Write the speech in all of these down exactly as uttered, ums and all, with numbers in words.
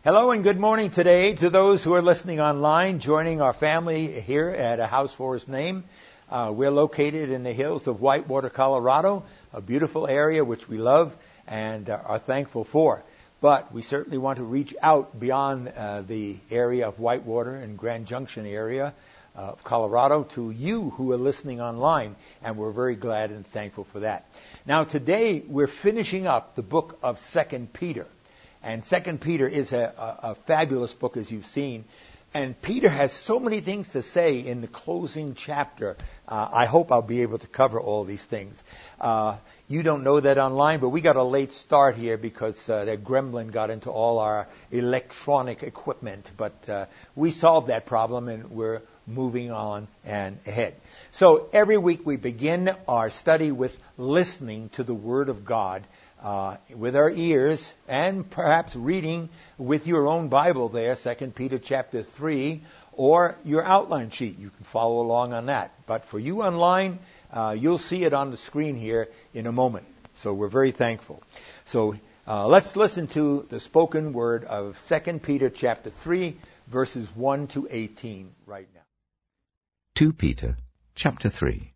Hello and good morning today to those who are listening online, joining our family here at A House for His Name. Uh, we're located in the hills of Whitewater, Colorado, a beautiful area which we love and uh, are thankful for. But we certainly want to reach out beyond uh, the area of Whitewater and Grand Junction area of Colorado to you who are listening online, and we're very glad and thankful for that. Now today we're finishing up the book of Second Peter. And Second Peter is a, a, a fabulous book, as you've seen. And Peter has so many things to say in the closing chapter. Uh, I hope I'll be able to cover all these things. Uh, you don't know that online, but we got a late start here because uh, that gremlin got into all our electronic equipment. But uh, we solved that problem, and we're moving on and ahead. So every week we begin our study with listening to the Word of God. Uh, with our ears, and perhaps reading with your own Bible there, Second Peter chapter three, or your outline sheet. You can follow along on that. But for you online, uh, you'll see it on the screen here in a moment. So we're very thankful. So uh, let's listen to the spoken word of Second Peter chapter three, verses one to eighteen right now. Second Peter chapter three.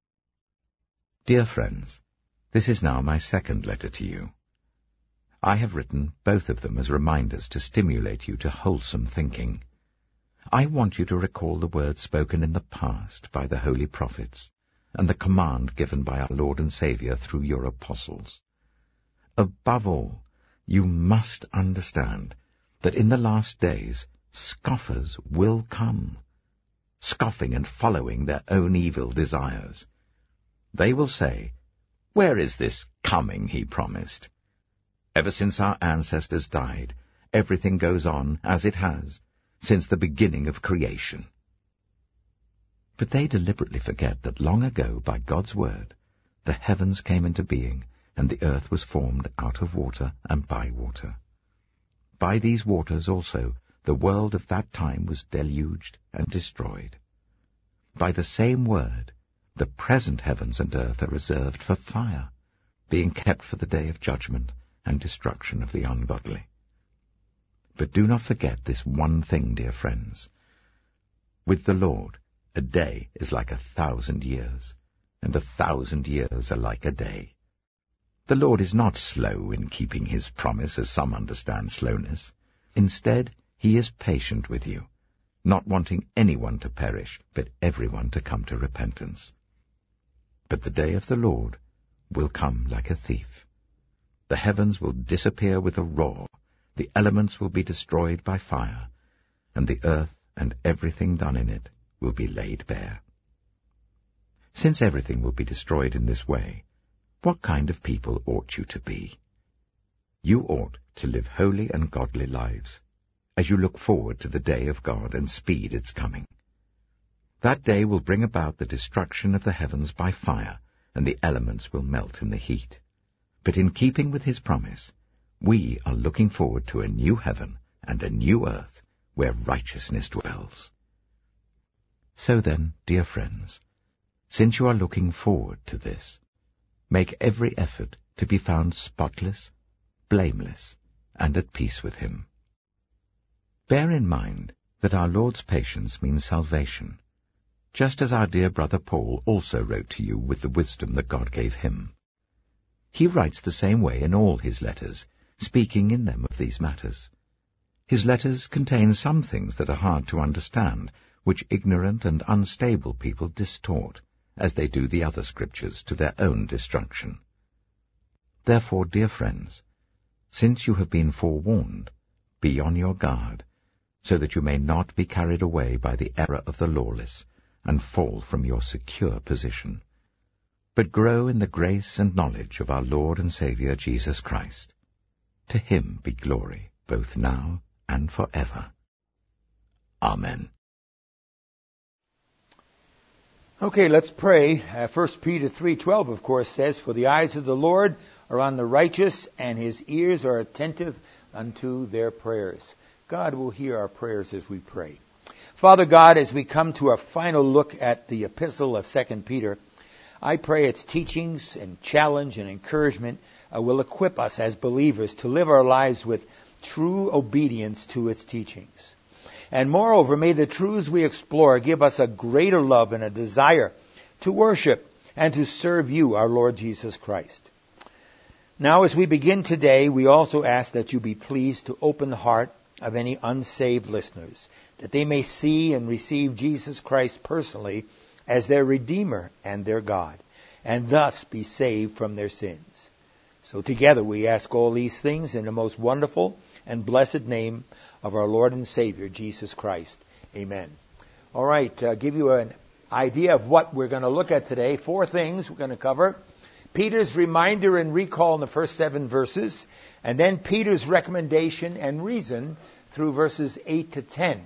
Dear friends, this is now my second letter to you. I have written both of them as reminders to stimulate you to wholesome thinking. I want you to recall the words spoken in the past by the holy prophets and the command given by our Lord and Saviour through your apostles. Above all, you must understand that in the last days scoffers will come, scoffing and following their own evil desires. They will say, "Where is this coming he promised? Ever since our ancestors died, everything goes on as it has, since the beginning of creation." But they deliberately forget that long ago, by God's word, the heavens came into being, and the earth was formed out of water and by water. By these waters also the world of that time was deluged and destroyed. By the same word, the present heavens and earth are reserved for fire, being kept for the day of judgment and destruction of the ungodly. But do not forget this one thing, dear friends. With the Lord, a day is like a thousand years, and a thousand years are like a day. The Lord is not slow in keeping his promise, as some understand slowness. Instead, he is patient with you, not wanting anyone to perish, but everyone to come to repentance. But the day of the Lord will come like a thief. The heavens will disappear with a roar, the elements will be destroyed by fire, and the earth and everything done in it will be laid bare. Since everything will be destroyed in this way, what kind of people ought you to be? You ought to live holy and godly lives, as you look forward to the day of God and speed its coming. That day will bring about the destruction of the heavens by fire, and the elements will melt in the heat. But in keeping with his promise, we are looking forward to a new heaven and a new earth where righteousness dwells. So then, dear friends, since you are looking forward to this, make every effort to be found spotless, blameless, and at peace with him. Bear in mind that our Lord's patience means salvation, just as our dear brother Paul also wrote to you with the wisdom that God gave him. He writes the same way in all his letters, speaking in them of these matters. His letters contain some things that are hard to understand, which ignorant and unstable people distort, as they do the other scriptures, to their own destruction. Therefore, dear friends, since you have been forewarned, be on your guard, so that you may not be carried away by the error of the lawless, and fall from your secure position, but grow in the grace and knowledge of our Lord and Saviour Jesus Christ. To him be glory, both now and forever. Amen. Okay, let's pray. Uh, First Peter three twelve, of course, says, "For the eyes of the Lord are on the righteous, and his ears are attentive unto their prayers." God will hear our prayers as we pray. Father God, as we come to our final look at the epistle of Second Peter, I pray its teachings and challenge and encouragement uh, will equip us as believers to live our lives with true obedience to its teachings. And moreover, may the truths we explore give us a greater love and a desire to worship and to serve you, our Lord Jesus Christ. Now, as we begin today, we also ask that you be pleased to open the heart of any unsaved listeners, that they may see and receive Jesus Christ personally as their Redeemer and their God, and thus be saved from their sins. So together we ask all these things in the most wonderful and blessed name of our Lord and Savior, Jesus Christ. Amen. All right, uh, give you an idea of what we're going to look at today. Four things we're going to cover. Peter's reminder and recall in the first seven verses, and then Peter's recommendation and reason through verses eight to ten.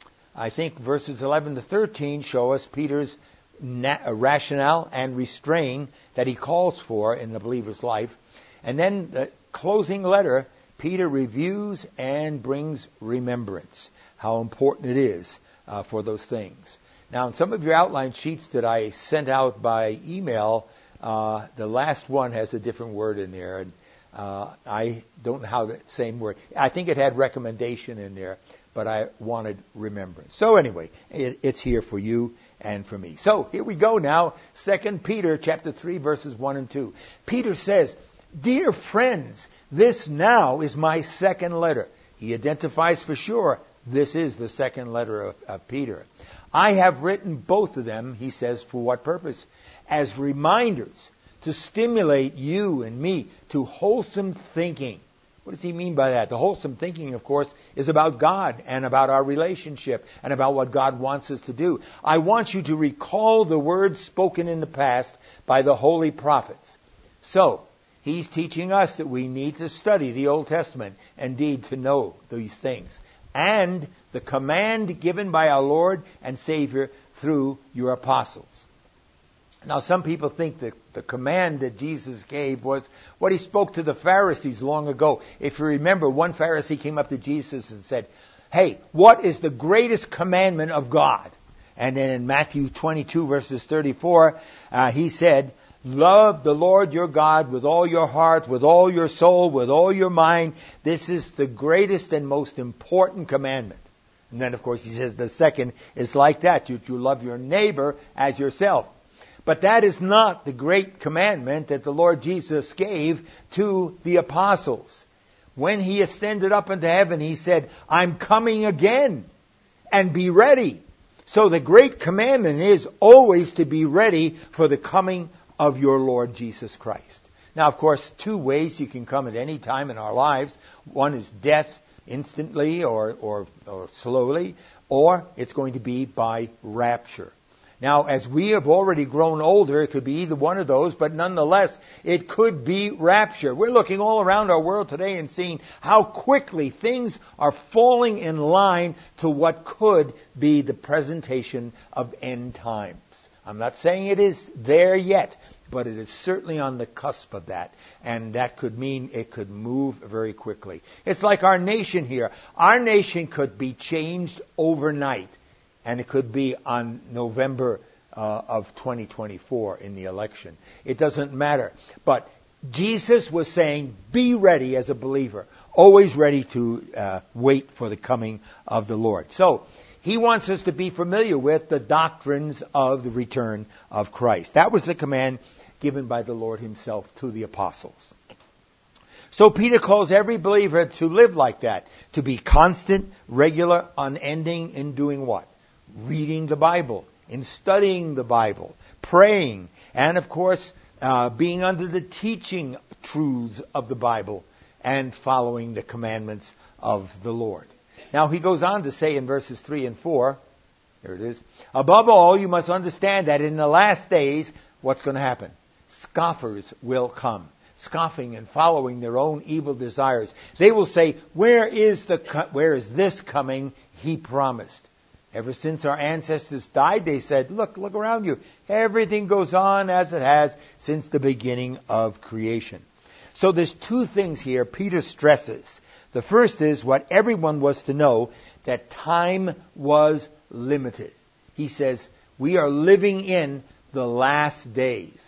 I think verses eleven to thirteen show us Peter's na- rationale and restraint that he calls for in the believer's life. And then the closing letter, Peter reviews and brings remembrance, how important it is uh, for those things. Now, in some of your outline sheets that I sent out by email, uh, the last one has a different word in there, and uh, I don't know how the same word. I think it had recommendation in there, but I wanted remembrance. So anyway, it, it's here for you and for me. So here we go now, Second Peter chapter three, verses one and two. Peter says, "Dear friends, this now is my second letter." He identifies for sure this is the second letter of, of Peter. "I have written both of them," he says, "for what purpose? As reminders to stimulate you and me to wholesome thinking." What does he mean by that? The wholesome thinking, of course, is about God and about our relationship and about what God wants us to do. I want you to recall the words spoken in the past by the holy prophets. So, he's teaching us that we need to study the Old Testament, indeed to know these things. And the command given by our Lord and Savior through your apostles. Now, some people think that the command that Jesus gave was what he spoke to the Pharisees long ago. If you remember, one Pharisee came up to Jesus and said, "Hey, what is the greatest commandment of God?" And then in Matthew twenty-two, verses thirty-four, uh, he said, "Love the Lord your God with all your heart, with all your soul, with all your mind. This is the greatest and most important commandment." And then, of course, he says the second is like that. You, you love your neighbor as yourself. But that is not the great commandment that the Lord Jesus gave to the apostles. When he ascended up into heaven, he said, "I'm coming again, and be ready." So the great commandment is always to be ready for the coming of your Lord Jesus Christ. Now, of course, two ways you can come at any time in our lives. One is death instantly or, or, or slowly, or it's going to be by rapture. Now, as we have already grown older, it could be either one of those, but nonetheless, it could be rapture. We're looking all around our world today and seeing how quickly things are falling in line to what could be the presentation of end times. I'm not saying it is there yet, but it is certainly on the cusp of that. And that could mean it could move very quickly. It's like our nation here. Our nation could be changed overnight. And it could be on November uh, of twenty twenty-four in the election. It doesn't matter. But Jesus was saying, be ready as a believer. Always ready to uh, wait for the coming of the Lord. So, he wants us to be familiar with the doctrines of the return of Christ. That was the command given by the Lord himself to the apostles. So Peter calls every believer to live like that. To be constant, regular, unending in doing what? Reading the Bible, in studying the Bible, praying, and of course, uh, being under the teaching truths of the Bible and following the commandments of the Lord. Now, he goes on to say in verses three and four, here it is, "Above all, you must understand that in the last days, what's going to happen? Scoffers will come, scoffing and following their own evil desires. They will say, where is the co- where is this coming he promised? Ever since our ancestors died, they said, look, look around you. Everything goes on as it has since the beginning of creation." So there's two things here Peter stresses. The first is what everyone was to know, that time was limited. He says, we are living in the last days.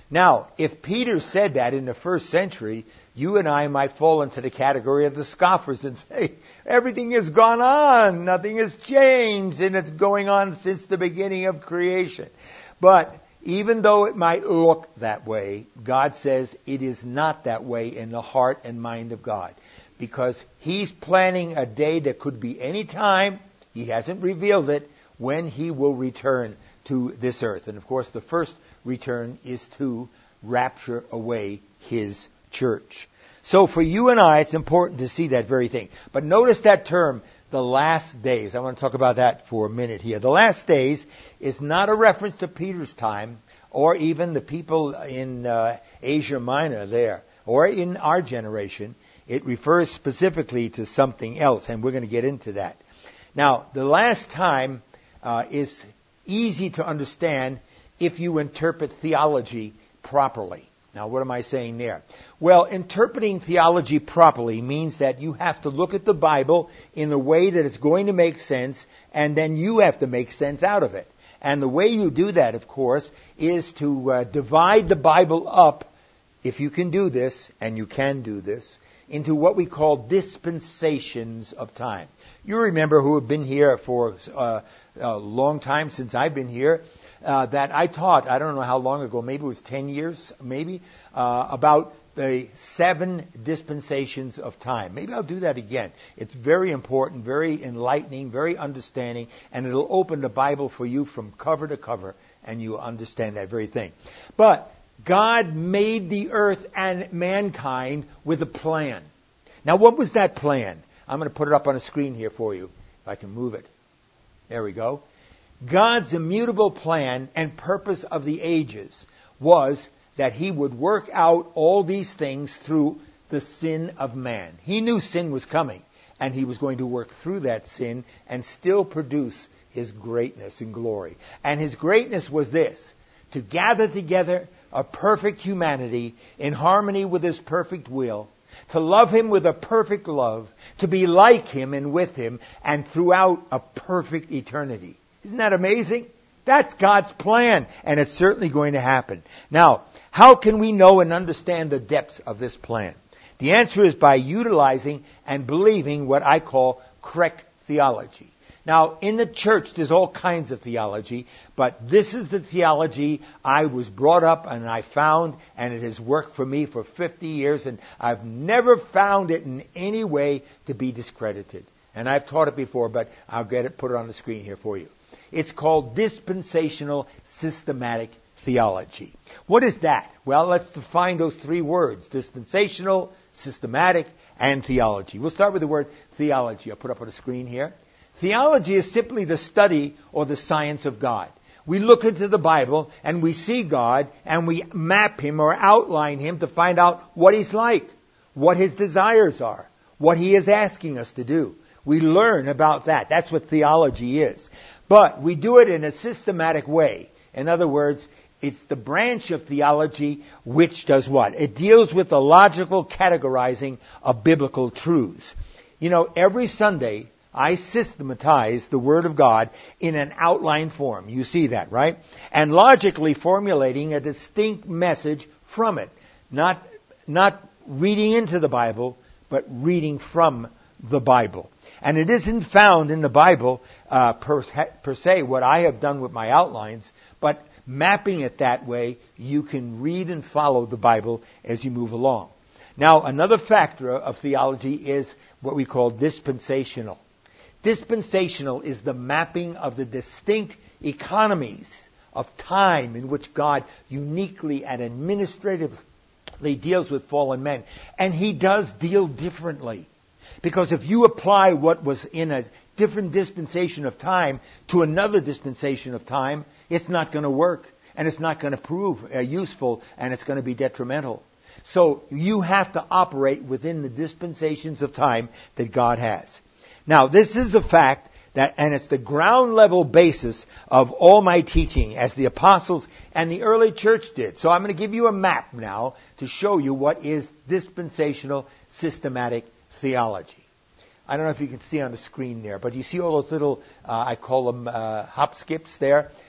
Now, if Peter said that in the first century, you and I might fall into the category of the scoffers and say, everything has gone on, nothing has changed, and it's going on since the beginning of creation. But even though it might look that way, God says it is not that way in the heart and mind of God. Because He's planning a day that could be any time, He hasn't revealed it, when He will return to this earth. And of course, the first return is to rapture away His church. So for you and I, it's important to see that very thing. But notice that term, the last days. I want to talk about that for a minute here. The last days is not a reference to Peter's time, or even the people in uh, Asia Minor there, or in our generation. It refers specifically to something else, and we're going to get into that. Now, the last time uh, is easy to understand if you interpret theology properly. Now, what am I saying there? Well, interpreting theology properly means that you have to look at the Bible in a way that it's going to make sense, and then you have to make sense out of it. And the way you do that, of course, is to uh, divide the Bible up, if you can do this, and you can do this, into what we call dispensations of time. You remember, who have been here for uh, a long time since I've been here, uh, that I taught, I don't know how long ago, maybe it was ten years, maybe, uh, about the seven dispensations of time. Maybe I'll do that again. It's very important, very enlightening, very understanding, and it'll open the Bible for you from cover to cover, and you'll understand that very thing. But God made the earth and mankind with a plan. Now, what was that plan? I'm going to put it up on a screen here for you, if I can move it. There we go. God's immutable plan and purpose of the ages was that He would work out all these things through the sin of man. He knew sin was coming, and He was going to work through that sin and still produce His greatness and glory. And His greatness was this: to gather together a perfect humanity in harmony with His perfect will, to love Him with a perfect love, to be like Him and with Him, and throughout a perfect eternity. Isn't that amazing? That's God's plan, and it's certainly going to happen. Now, how can we know and understand the depths of this plan? The answer is by utilizing and believing what I call correct theology. Now, in the church, there's all kinds of theology, but this is the theology I was brought up and I found, and it has worked for me for fifty years, and I've never found it in any way to be discredited. And I've taught it before, but I'll get it, put it on the screen here for you. It's called dispensational systematic theology. What is that? Well, let's define those three words: dispensational, systematic, and theology. We'll start with the word theology. I'll put it up on the screen here. Theology is simply the study or the science of God. We look into the Bible and we see God and we map Him or outline Him to find out what He's like, what His desires are, what He is asking us to do. We learn about that. That's what theology is. But we do it in a systematic way. In other words, it's the branch of theology which does what? It deals with the logical categorizing of biblical truths. You know, every Sunday I systematize the Word of God in an outline form. You see that, right? And logically formulating a distinct message from it. Not, not reading into the Bible, but reading from the Bible. And it isn't found in the Bible uh, per, per se, what I have done with my outlines, but mapping it that way, you can read and follow the Bible as you move along. Now, another factor of theology is what we call dispensational. Dispensational is the mapping of the distinct economies of time in which God uniquely and administratively deals with fallen men. And He does deal differently. Because if you apply what was in a different dispensation of time to another dispensation of time, it's not going to work, and it's not going to prove uh, useful, and it's going to be detrimental. So you have to operate within the dispensations of time that God has. Now, this is a fact that, and it's the ground level basis of all my teaching, as the apostles and the early church did. So I'm going to give you a map now to show you what is dispensational systematic theology. I don't know if you can see on the screen there, but you see all those little, uh, I call them uh, hop skips there.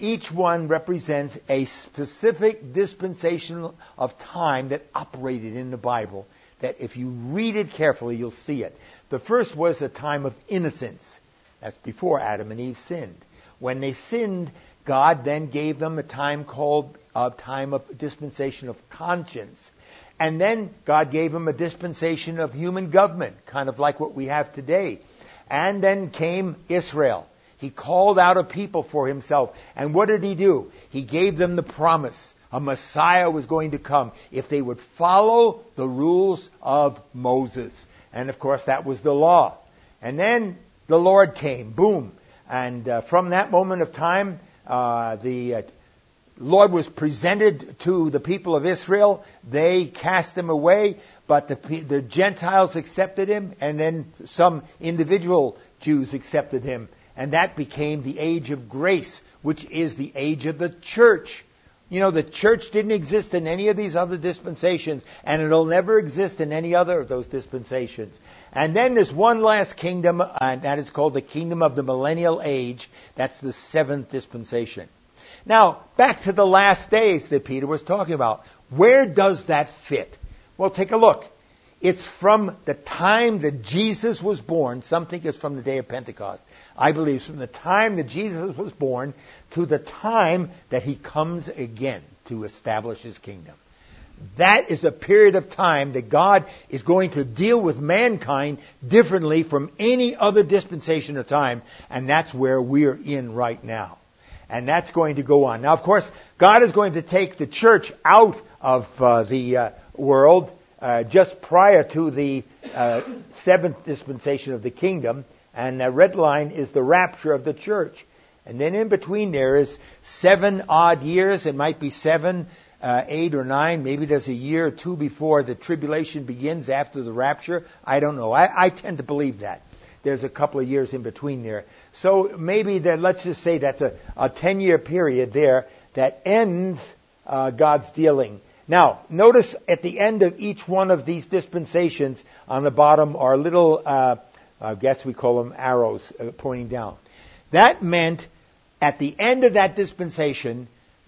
each one represents a specific dispensation of time that operated in the Bible, that if you read it carefully, you'll see it. The first was a time of innocence. That's before Adam and Eve sinned. When they sinned, God then gave them a time called a time of dispensation of conscience. And then God gave them a dispensation of human government, kind of like what we have today. And then came Israel. He called out a people for himself. And what did he do? He gave them the promise. A Messiah was going to come if they would follow the rules of Moses. And of course that was the law. And then the Lord came. Boom. And uh, from that moment of time, uh, the uh, Lord was presented to the people of Israel. They cast him away, but the, the Gentiles accepted him, and then some individual Jews accepted him. And that became the age of grace, which is the age of the church. You know, the church didn't exist in any of these other dispensations, and it'll never exist in any other of those dispensations. And then there's one last kingdom, and that is called the kingdom of the millennial age. That's the seventh dispensation. Now, back to the last days that Peter was talking about. Where does that fit? Well, take a look. It's from the time that Jesus was born. Some think it's from the day of Pentecost. I believe it's from the time that Jesus was born to the time that he comes again to establish his kingdom. That is a period of time that God is going to deal with mankind differently from any other dispensation of time. And that's where we're in right now. And that's going to go on. Now, of course, God is going to take the church out of uh, the uh, world uh, just prior to the uh, seventh dispensation of the kingdom. And the red line is the rapture of the church. And then in between there is seven odd years. It might be seven, uh, eight or nine. Maybe there's a year or two before the tribulation begins after the rapture. I don't know. I, I tend to believe that. There's a couple of years in between there. So maybe that, let's just say that's a, a ten-year period there that ends uh, God's dealing. Now, notice at the end of each one of these dispensations on the bottom are little, uh, I guess we call them arrows uh, pointing down. That meant at the end of that dispensation,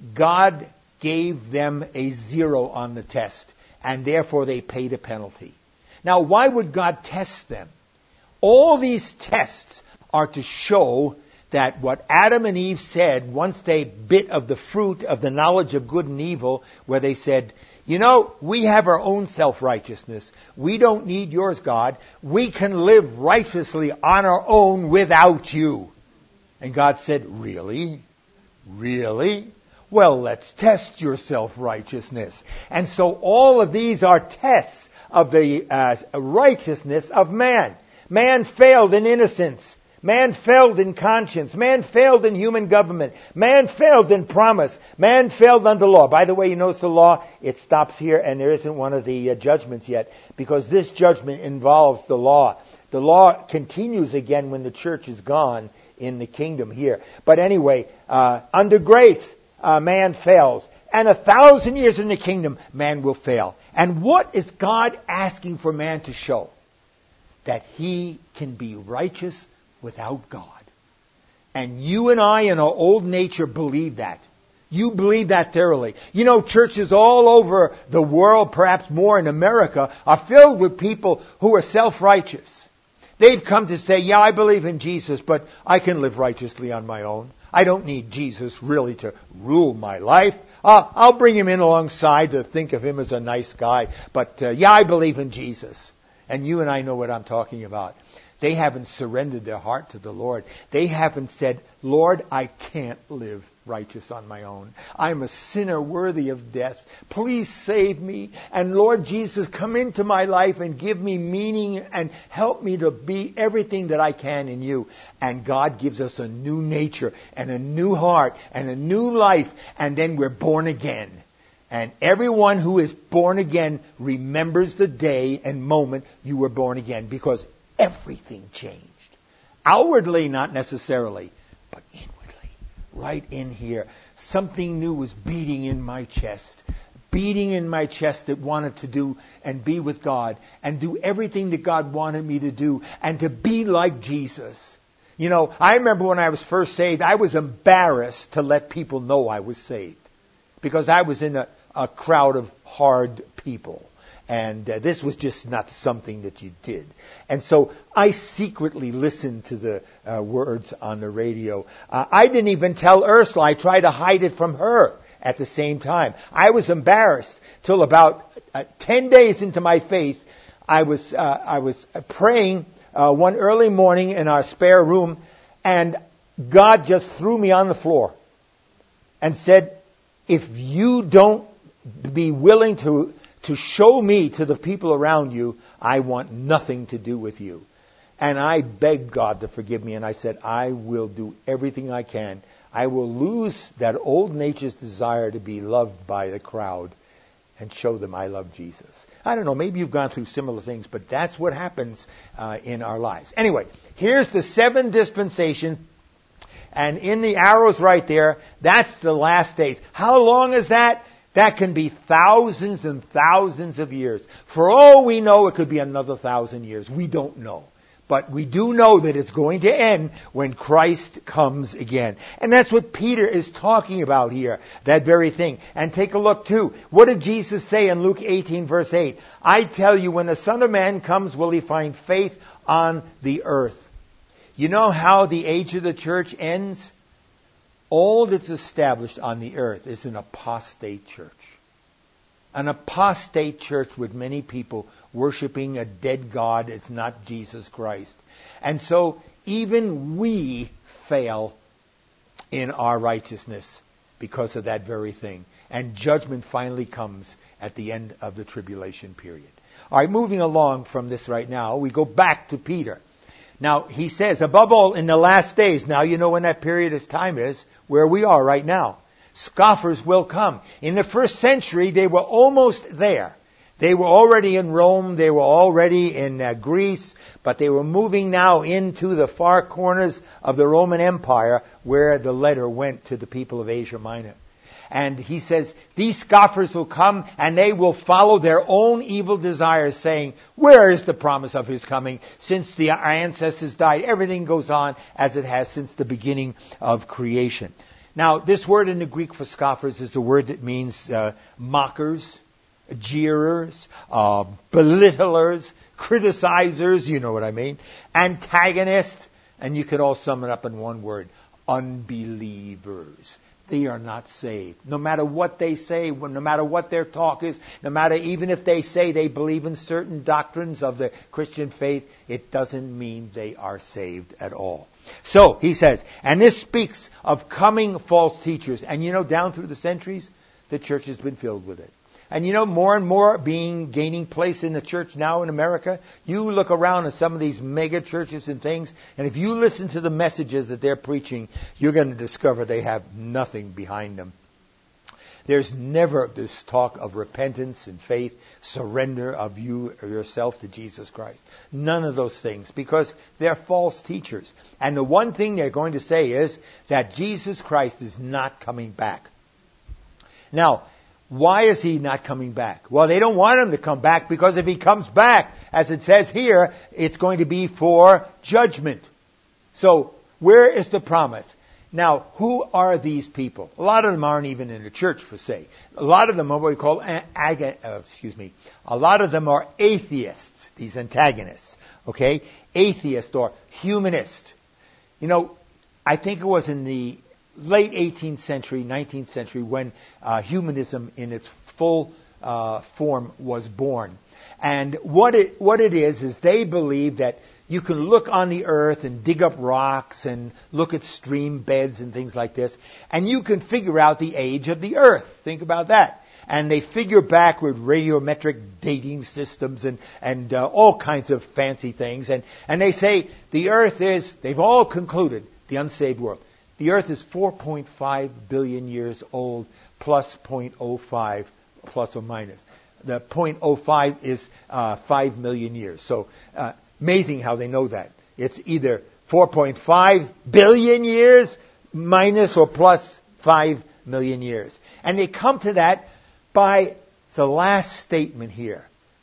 God gave them a zero on the test, and therefore they paid a penalty. Now, why would God test them? All these tests are to show that what Adam and Eve said once they bit of the fruit of the knowledge of good and evil, where they said, you know, we have our own self-righteousness. We don't need yours, God. We can live righteously on our own without you. And God said, really? Really? Well, let's test your self-righteousness. And so all of these are tests of the uh, righteousness of man. Man failed in innocence. Man failed in conscience. Man failed in human government. Man failed in promise. Man failed under law. By the way, you notice the law, it stops here and there isn't one of the uh, judgments yet, because this judgment involves the law. The law continues again when the church is gone in the kingdom here. But anyway, uh, under grace, uh, man fails. And a thousand years in the kingdom, man will fail. And what is God asking for man to show? That he can be righteous without God. And you and I in our old nature believe that. You believe that thoroughly. You know, churches all over the world, perhaps more in America, are filled with people who are self-righteous. They've come to say, yeah, I believe in Jesus, but I can live righteously on my own. I don't need Jesus really to rule my life. Uh, I'll bring him in alongside to think of him as a nice guy. But uh, yeah, I believe in Jesus. And you and I know what I'm talking about. They haven't surrendered their heart to the Lord. They haven't said, Lord, I can't live righteous on my own. I'm a sinner worthy of death. Please save me. And Lord Jesus, come into my life and give me meaning and help me to be everything that I can in you. And God gives us a new nature and a new heart and a new life. And then we're born again. And everyone who is born again remembers the day and moment you were born again, because everything changed. Outwardly, not necessarily, but inwardly. Right in here. Something new was beating in my chest. Beating in my chest that wanted to do and be with God and do everything that God wanted me to do and to be like Jesus. You know, I remember when I was first saved, I was embarrassed to let people know I was saved. Because I was in a, a crowd of hard people. And uh, this was just not something that you did. And so I secretly listened to the uh, words on the radio. Uh, I didn't even tell Ursula. I tried to hide it from her at the same time. I was embarrassed till about uh, ten days into my faith. I was uh, I was praying uh, one early morning in our spare room, and God just threw me on the floor and said, if you don't be willing to to show me to the people around you, I want nothing to do with you. And I begged God to forgive me, and I said, I will do everything I can. I will lose that old nature's desire to be loved by the crowd and show them I love Jesus. I don't know, maybe you've gone through similar things, but that's what happens uh, in our lives. Anyway, here's the seven dispensation, and in the arrows right there, that's the last days. How long is that? That can be thousands and thousands of years. For all we know, it could be another thousand years. We don't know. But we do know that it's going to end when Christ comes again. And that's what Peter is talking about here, that very thing. And take a look too. What did Jesus say in Luke eighteen verse eight? I tell you, when the Son of Man comes, will he find faith on the earth? You know how the age of the church ends? All that's established on the earth is an apostate church. An apostate church with many people worshiping a dead God. It's not Jesus Christ. And so even we fail in our righteousness because of that very thing. And judgment finally comes at the end of the tribulation period. All right, moving along from this right now, we go back to Peter. Now, he says, above all, in the last days, now you know when that period of time is, where we are right now. Scoffers will come. In the first century, they were almost there. They were already in Rome. They were already in uh, Greece. But they were moving now into the far corners of the Roman Empire where the letter went to the people of Asia Minor. And he says, these scoffers will come and they will follow their own evil desires, saying, where is the promise of his coming? Since the, our ancestors died, everything goes on as it has since the beginning of creation. Now, this word in the Greek for scoffers is the word that means uh, mockers, jeerers, uh, belittlers, criticizers, you know what I mean, antagonists, and you could all sum it up in one word, unbelievers. They are not saved. No matter what they say, no matter what their talk is, no matter even if they say they believe in certain doctrines of the Christian faith, it doesn't mean they are saved at all. So, he says, and this speaks of coming false teachers. And you know, down through the centuries, the church has been filled with it. And you know, more and more being, gaining place in the church now in America. You look around at some of these mega churches and things, and if you listen to the messages that they're preaching, you're going to discover they have nothing behind them. There's never this talk of repentance and faith, surrender of you or yourself to Jesus Christ. None of those things, because they're false teachers. And the one thing they're going to say is that Jesus Christ is not coming back. Now, why is he not coming back? Well, they don't want him to come back, because if he comes back, as it says here, it's going to be for judgment. So, where is the promise? Now, who are these people? A lot of them aren't even in the church, per se. A lot of them are what we call, ag- uh, excuse me, a lot of them are atheists, these antagonists, okay? Atheist or humanist. You know, I think it was in the late eighteenth century, nineteenth century, when uh, humanism in its full uh, form was born. And what it, what it is, is they believe that you can look on the earth and dig up rocks and look at stream beds and things like this, and you can figure out the age of the earth. Think about that. And they figure back with radiometric dating systems and, and uh, all kinds of fancy things. And, and they say the earth is, they've all concluded, the unsaved world, the earth is four point five billion years old plus zero point zero five, plus or minus. The zero point zero five is uh, five million years. So, uh, amazing how they know that. It's either four point five billion years minus or plus five million years. And they come to that by the last statement here.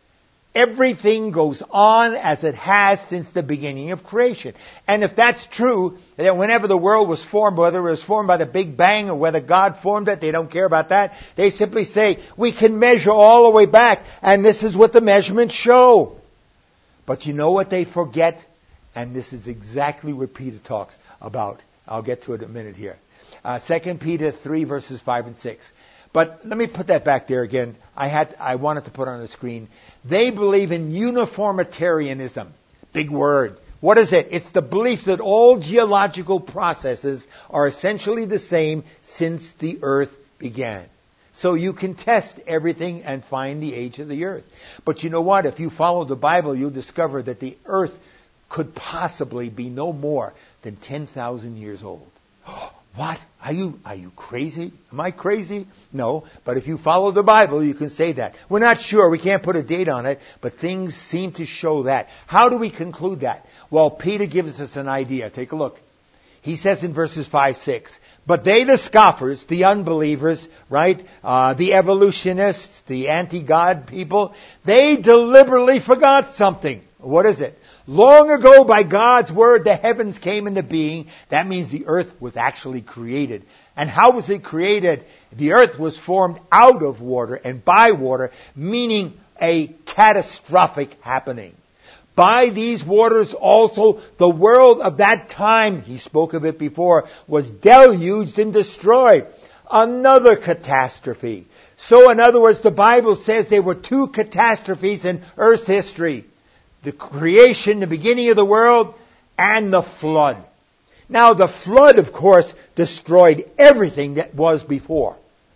Everything goes on as it has since the beginning of creation. And if that's true, that whenever the world was formed, whether it was formed by the Big Bang or whether God formed it, they don't care about that. They simply say, we can measure all the way back, and this is what the measurements show. But you know what they forget? And this is exactly what Peter talks about. I'll get to it in a minute here. Uh, Second Peter three, verses five and six. But let me put that back there again. I had, I wanted to put on the screen. They believe in uniformitarianism. Big word. What is it? It's the belief that all geological processes are essentially the same since the earth began. So you can test everything and find the age of the earth. But you know what? If you follow the Bible, you'll discover that the earth could possibly be no more than ten thousand years old. What? Are you, are you crazy? Am I crazy? No. But if you follow the Bible, you can say that. We're not sure. We can't put a date on it. But things seem to show that. How do we conclude that? Well, Peter gives us an idea. Take a look. He says in verses five, six, but they, the scoffers, the unbelievers, right, uh, the evolutionists, the anti-God people, they deliberately forgot something. What is it? Long ago, by God's word, the heavens came into being. That means the earth was actually created. And how was it created? The earth was formed out of water and by water, meaning a catastrophic happening. By these waters also, the world of that time, he spoke of it before, was deluged and destroyed. Another catastrophe. So in other words, the Bible says there were two catastrophes in earth's history. The creation, the beginning of the world, and the flood. Now the flood, of course, destroyed everything that was before.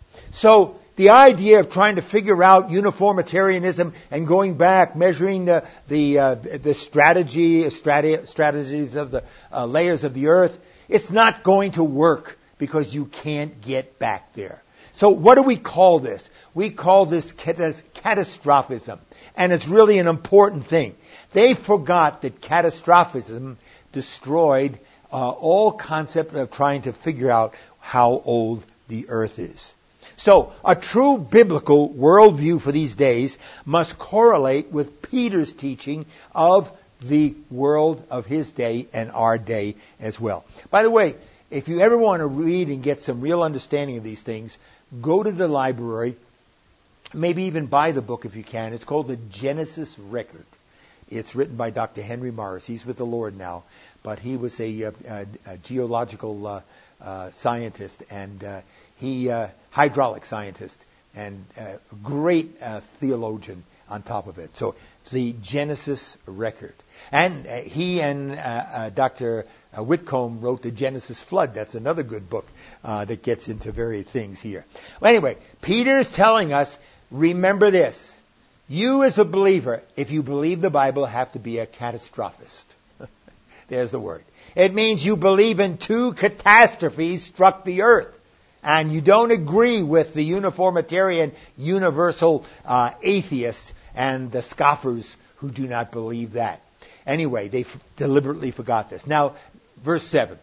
So the idea of trying to figure out uniformitarianism and going back, measuring the the, uh, the strategy, strate- strategies of the uh, layers of the earth, it's not going to work because you can't get back there. So what do we call this? We call this catastrophism. And it's really an important thing. They forgot that catastrophism destroyed uh, all concept of trying to figure out how old the earth is. So, a true biblical worldview for these days must correlate with Peter's teaching of the world of his day and our day as well. By the way, if you ever want to read and get some real understanding of these things, go to the library, maybe even buy the book if you can. It's called The Genesis Record. It's written by Doctor Henry Morris. He's with the Lord now, but he was a, a, a geological uh, uh, scientist and uh, he uh, hydraulic scientist and uh, a great uh, theologian on top of it. So the Genesis Record, and uh, he and uh, uh, Doctor Uh, Whitcomb wrote The Genesis Flood. That's another good book uh, that gets into various things here. Well, anyway, Peter's telling us, remember this. You as a believer, if you believe the Bible, have to be a catastrophist. There's the word. It means you believe in two catastrophes struck the earth. And you don't agree with the uniformitarian, universal uh, atheists and the scoffers who do not believe that. Anyway, they f- deliberately forgot this. Now, verse seven,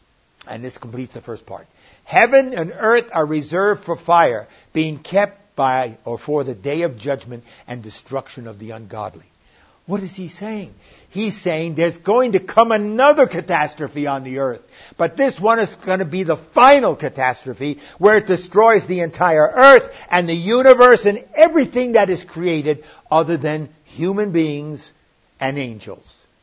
and this completes the first part. Heaven and earth are reserved for fire, being kept by or for the day of judgment and destruction of the ungodly. What is he saying? He's saying there's going to come another catastrophe on the earth. But this one is going to be the final catastrophe where it destroys the entire earth and the universe and everything that is created other than human beings and angels.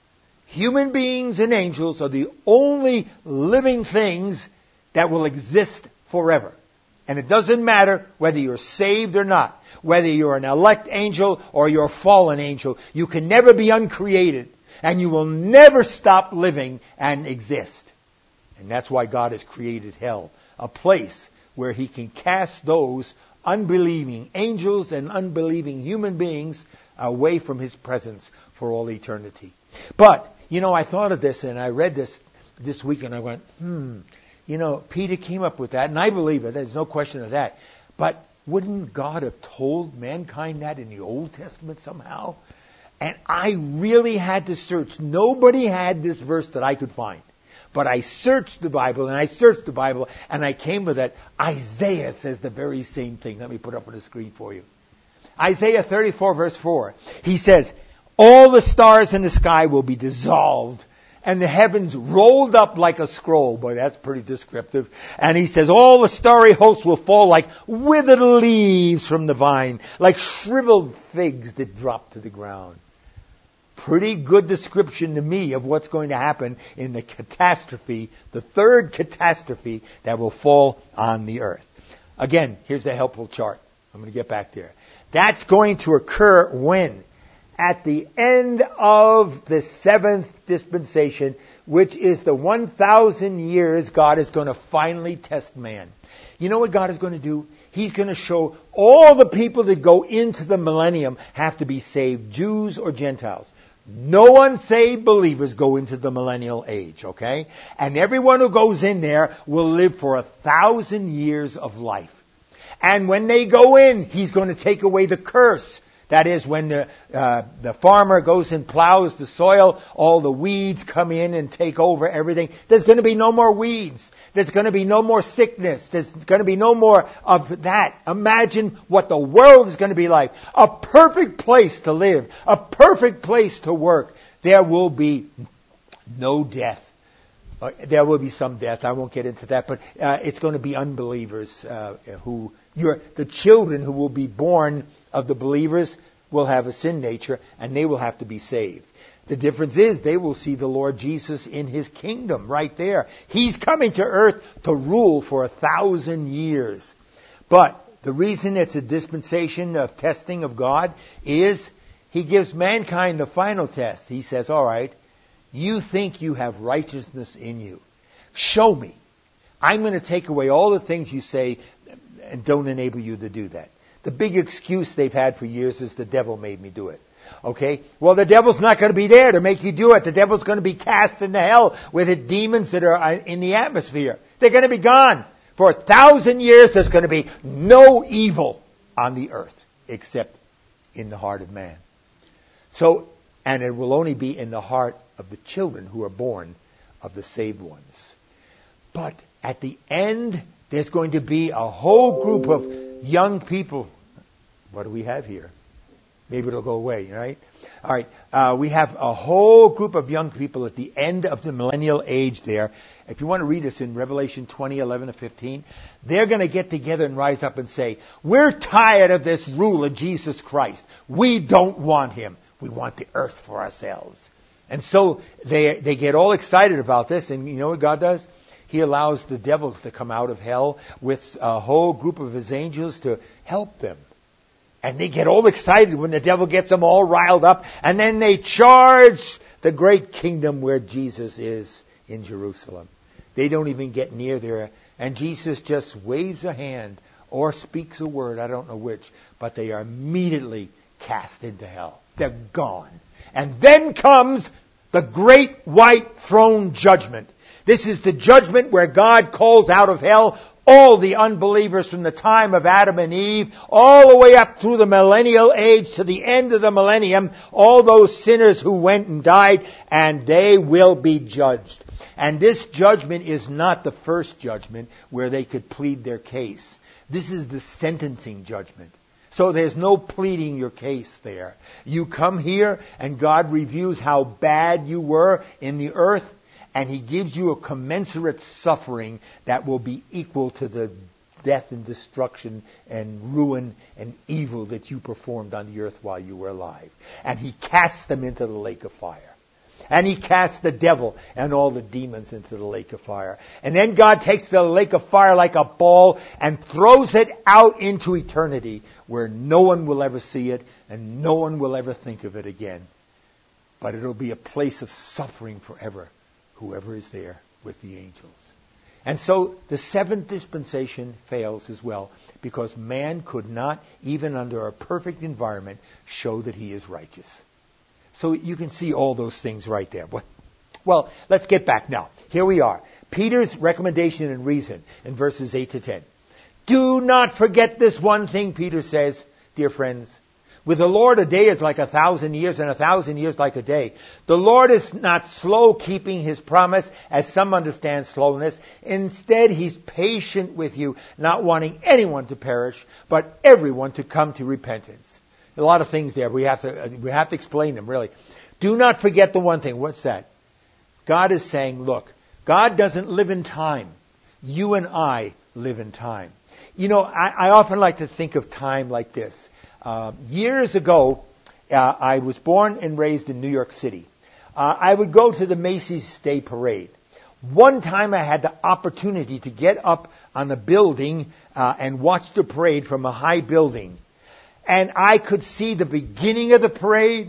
Human beings and angels are the only living things that will exist forever. And it doesn't matter whether you're saved or not, whether you're an elect angel or you're a fallen angel. You can never be uncreated, and you will never stop living and exist. And that's why God has created hell, a place where He can cast those unbelieving angels and unbelieving human beings away from His presence for all eternity. But, you know, I thought of this and I read this this week and I went, hmm, you know, Peter came up with that, and I believe it. There's no question of that. But wouldn't God have told mankind that in the Old Testament somehow? And I really had to search. Nobody had this verse that I could find. But I searched the Bible, and I searched the Bible, and I came with that. Isaiah says the very same thing. Let me put it up on the screen for you. Isaiah thirty-four verse four. He says, all the stars in the sky will be dissolved and the heavens rolled up like a scroll. Boy, that's pretty descriptive. And he says, all the starry hosts will fall like withered leaves from the vine, like shriveled figs that drop to the ground. Pretty good description to me of what's going to happen in the catastrophe, the third catastrophe that will fall on the earth. Again, here's a helpful chart. I'm going to get back there. That's going to occur when? At the end of the seventh dispensation, which is the one thousand years God is going to finally test man. You know what God is going to do? He's going to show all the people that go into the millennium have to be saved, Jews or Gentiles. No unsaved believers go into the millennial age, okay? And everyone who goes in there will live for a thousand years of life. And when they go in, He's going to take away the curse. That is, when the uh, the farmer goes and plows the soil, all the weeds come in and take over everything. There's going to be no more weeds. There's going to be no more sickness. There's going to be no more of that. Imagine what the world is going to be like. A perfect place to live. A perfect place to work. There will be no death. Uh, there will be some death. I won't get into that. But uh, it's going to be unbelievers uh, who... You're, the children who will be born of the believers will have a sin nature, and they will have to be saved. The difference is they will see the Lord Jesus in His kingdom right there. He's coming to earth to rule for a thousand years. But the reason it's a dispensation of testing of God is He gives mankind the final test. He says, all right, you think you have righteousness in you. Show me. I'm going to take away all the things you say and don't enable you to do that. The big excuse they've had for years is the devil made me do it. Okay? Well, the devil's not going to be there to make you do it. The devil's going to be cast into hell with the demons that are in the atmosphere. They're going to be gone. For a thousand years, there's going to be no evil on the earth except in the heart of man. So, and it will only be in the heart of the children who are born of the saved ones. But at the end, there's going to be a whole group of young people. What do we have here? Maybe it'll go away, right? All right. Uh, we have a whole group of young people at the end of the millennial age there. If you want to read this in Revelation twenty, eleven to fifteen, they're going to get together and rise up and say, we're tired of this rule of Jesus Christ. We don't want Him. We want the earth for ourselves. And so they they get all excited about this. And you know what God does? He allows the devil to come out of hell with a whole group of his angels to help them. And they get all excited when the devil gets them all riled up. And then they charge the great kingdom where Jesus is in Jerusalem. They don't even get near there. And Jesus just waves a hand or speaks a word, I don't know which. But they are immediately cast into hell. They're gone. And then comes the great white throne judgment. This is the judgment where God calls out of hell all the unbelievers from the time of Adam and Eve, all the way up through the millennial age to the end of the millennium, all those sinners who went and died, and they will be judged. And this judgment is not the first judgment where they could plead their case. This is the sentencing judgment. So there's no pleading your case there. You come here and God reviews how bad you were in the earth, and He gives you a commensurate suffering that will be equal to the death and destruction and ruin and evil that you performed on the earth while you were alive. And He casts them into the lake of fire. And He casts the devil and all the demons into the lake of fire. And then God takes the lake of fire like a ball and throws it out into eternity where no one will ever see it and no one will ever think of it again. But it'll be a place of suffering forever, whoever is there with the angels. And so the seventh dispensation fails as well because man could not, even under a perfect environment, show that he is righteous. So you can see all those things right there. Well, let's get back now. Here we are. Peter's recommendation and reason in verses eight to ten. Do not forget this one thing, Peter says, dear friends. With the Lord, a day is like a thousand years, and a thousand years like a day. The Lord is not slow keeping His promise, as some understand slowness. Instead, He's patient with you, not wanting anyone to perish, but everyone to come to repentance. a lot of things there. We have to, we have to explain them, really. Do not forget the one thing. What's that? God is saying, look, God doesn't live in time. You and I live in time. You know, I, I often like to think of time like this. Uh, years ago, uh, I was born and raised in New York City. Uh, I would go to the Macy's Day Parade. One time I had the opportunity to get up on the building uh, and watch the parade from a high building. And I could see the beginning of the parade,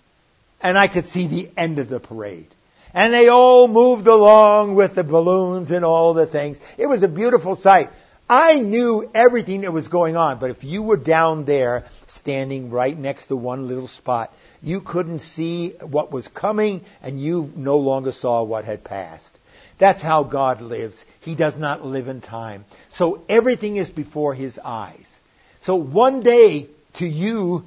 and I could see the end of the parade. And they all moved along with the balloons and all the things. It was a beautiful sight. I knew everything that was going on, but if you were down there standing right next to one little spot, you couldn't see what was coming, and you no longer saw what had passed. That's how God lives. He does not live in time. So everything is before His eyes. So one day to you,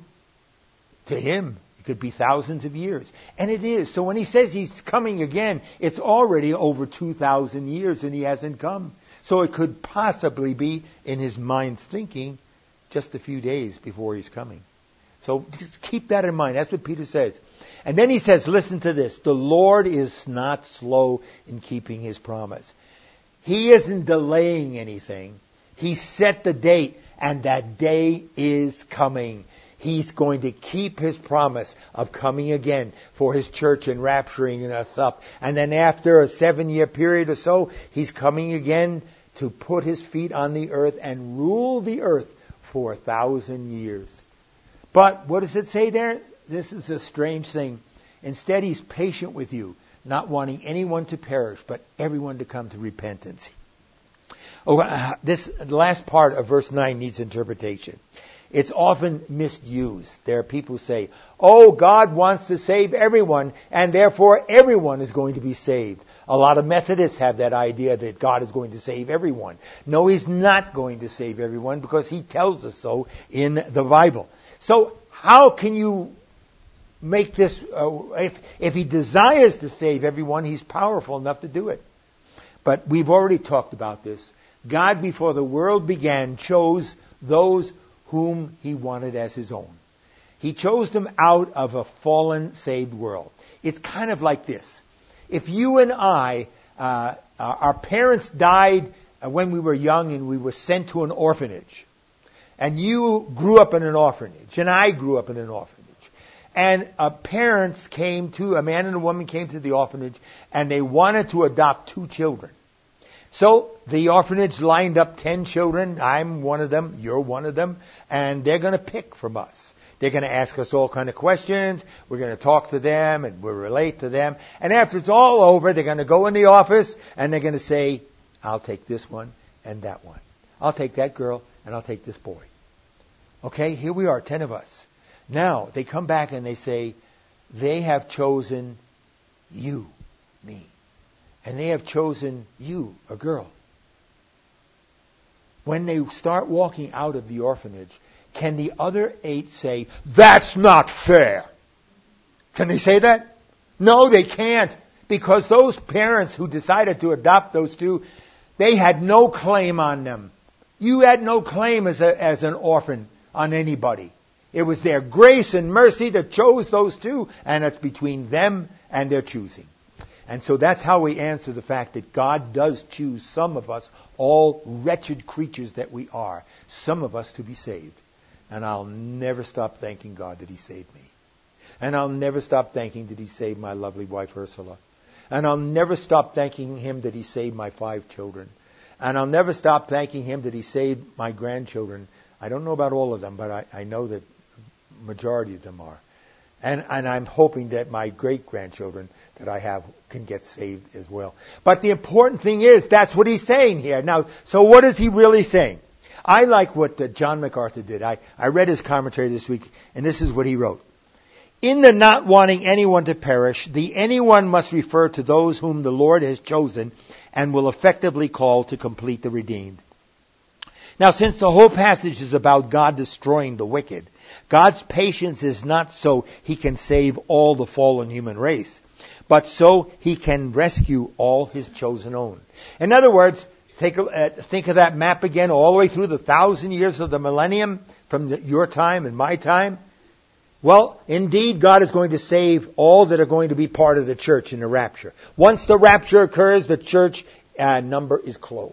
to Him, it could be thousands of years. And it is. So when He says He's coming again, it's already over two thousand years and He hasn't come. So it could possibly be, in His mind's thinking, just a few days before He's coming. So just keep that in mind. That's what Peter says. And then he says, listen to this. The Lord is not slow in keeping His promise. He isn't delaying anything. He set the date, and that day is coming. He's going to keep His promise of coming again for His church and rapturing us up. And then after a seven-year period or so, He's coming again to put His feet on the earth and rule the earth for a thousand years. But what does it say there? This is a strange thing. Instead, He's patient with you, not wanting anyone to perish, but everyone to come to repentance. Oh, uh, this last part of verse nine needs interpretation. It's often misused. There are people who say, oh, God wants to save everyone, and therefore everyone is going to be saved. A lot of Methodists have that idea that God is going to save everyone. No, He's not going to save everyone, because He tells us so in the Bible. So how can you make this, uh, if, if He desires to save everyone, He's powerful enough to do it. But we've already talked about this. God, before the world began, chose those whom He wanted as His own. He chose them out of a fallen, saved world. It's kind of like this. If you and I, uh, our parents died when we were young and we were sent to an orphanage, and you grew up in an orphanage, and I grew up in an orphanage, and uh, parents came to, a man and a woman came to the orphanage, and they wanted to adopt two children. So the orphanage lined up ten children. I'm one of them. You're one of them. And they're going to pick from us. They're going to ask us all kind of questions. We're going to talk to them and we'll relate to them. And after it's all over, they're going to go in the office and they're going to say, I'll take this one and that one. I'll take that girl and I'll take this boy. Okay, here we are, ten of us. Now, they come back and they say, they have chosen you, me. And they have chosen you, a girl. When they start walking out of the orphanage, can the other eight say, that's not fair? Can they say that? No, they can't. Because those parents who decided to adopt those two, they had no claim on them. You had no claim as a, as an orphan on anybody. It was their grace and mercy that chose those two, and it's between them and their choosing. And so that's how we answer the fact that God does choose some of us, all wretched creatures that we are, some of us to be saved. And I'll never stop thanking God that He saved me. And I'll never stop thanking that He saved my lovely wife Ursula. And I'll never stop thanking Him that He saved my five children. And I'll never stop thanking Him that He saved my grandchildren. I don't know about all of them, but I, I know that majority of them are. And, and I'm hoping that my great-grandchildren that I have can get saved as well. But the important thing is, that's what he's saying here. Now, so what is he really saying? I like what uh, John MacArthur did. I, I read his commentary this week, and this is what he wrote. In the not wanting anyone to perish, the anyone must refer to those whom the Lord has chosen and will effectively call to complete the redeemed. Now, since the whole passage is about God destroying the wicked, God's patience is not so He can save all the fallen human race, but so He can rescue all His chosen own. In other words, take a, uh, think of that map again all the way through the thousand years of the millennium, from the, your time and my time. Well, indeed, God is going to save all that are going to be part of the church in the rapture. Once the rapture occurs, the church uh, number is closed.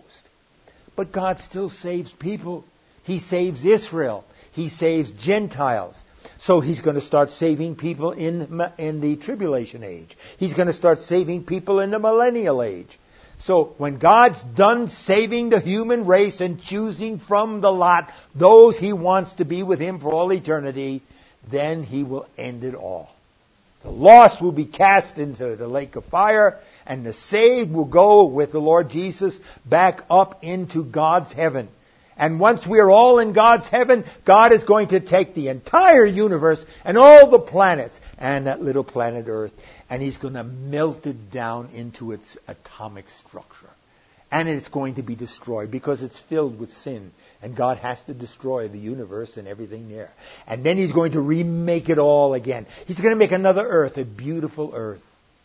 But God still saves people. He saves Israel. He saves Gentiles. So He's going to start saving people in, in the tribulation age. He's going to start saving people in the millennial age. So when God's done saving the human race and choosing from the lot those He wants to be with Him for all eternity, then He will end it all. The lost will be cast into the lake of fire, and the saved will go with the Lord Jesus back up into God's heaven. And once we are all in God's heaven, God is going to take the entire universe and all the planets and that little planet Earth, and He's going to melt it down into its atomic structure. And it's going to be destroyed because it's filled with sin. And God has to destroy the universe and everything there. And then He's going to remake it all again. He's going to make another earth, a beautiful earth.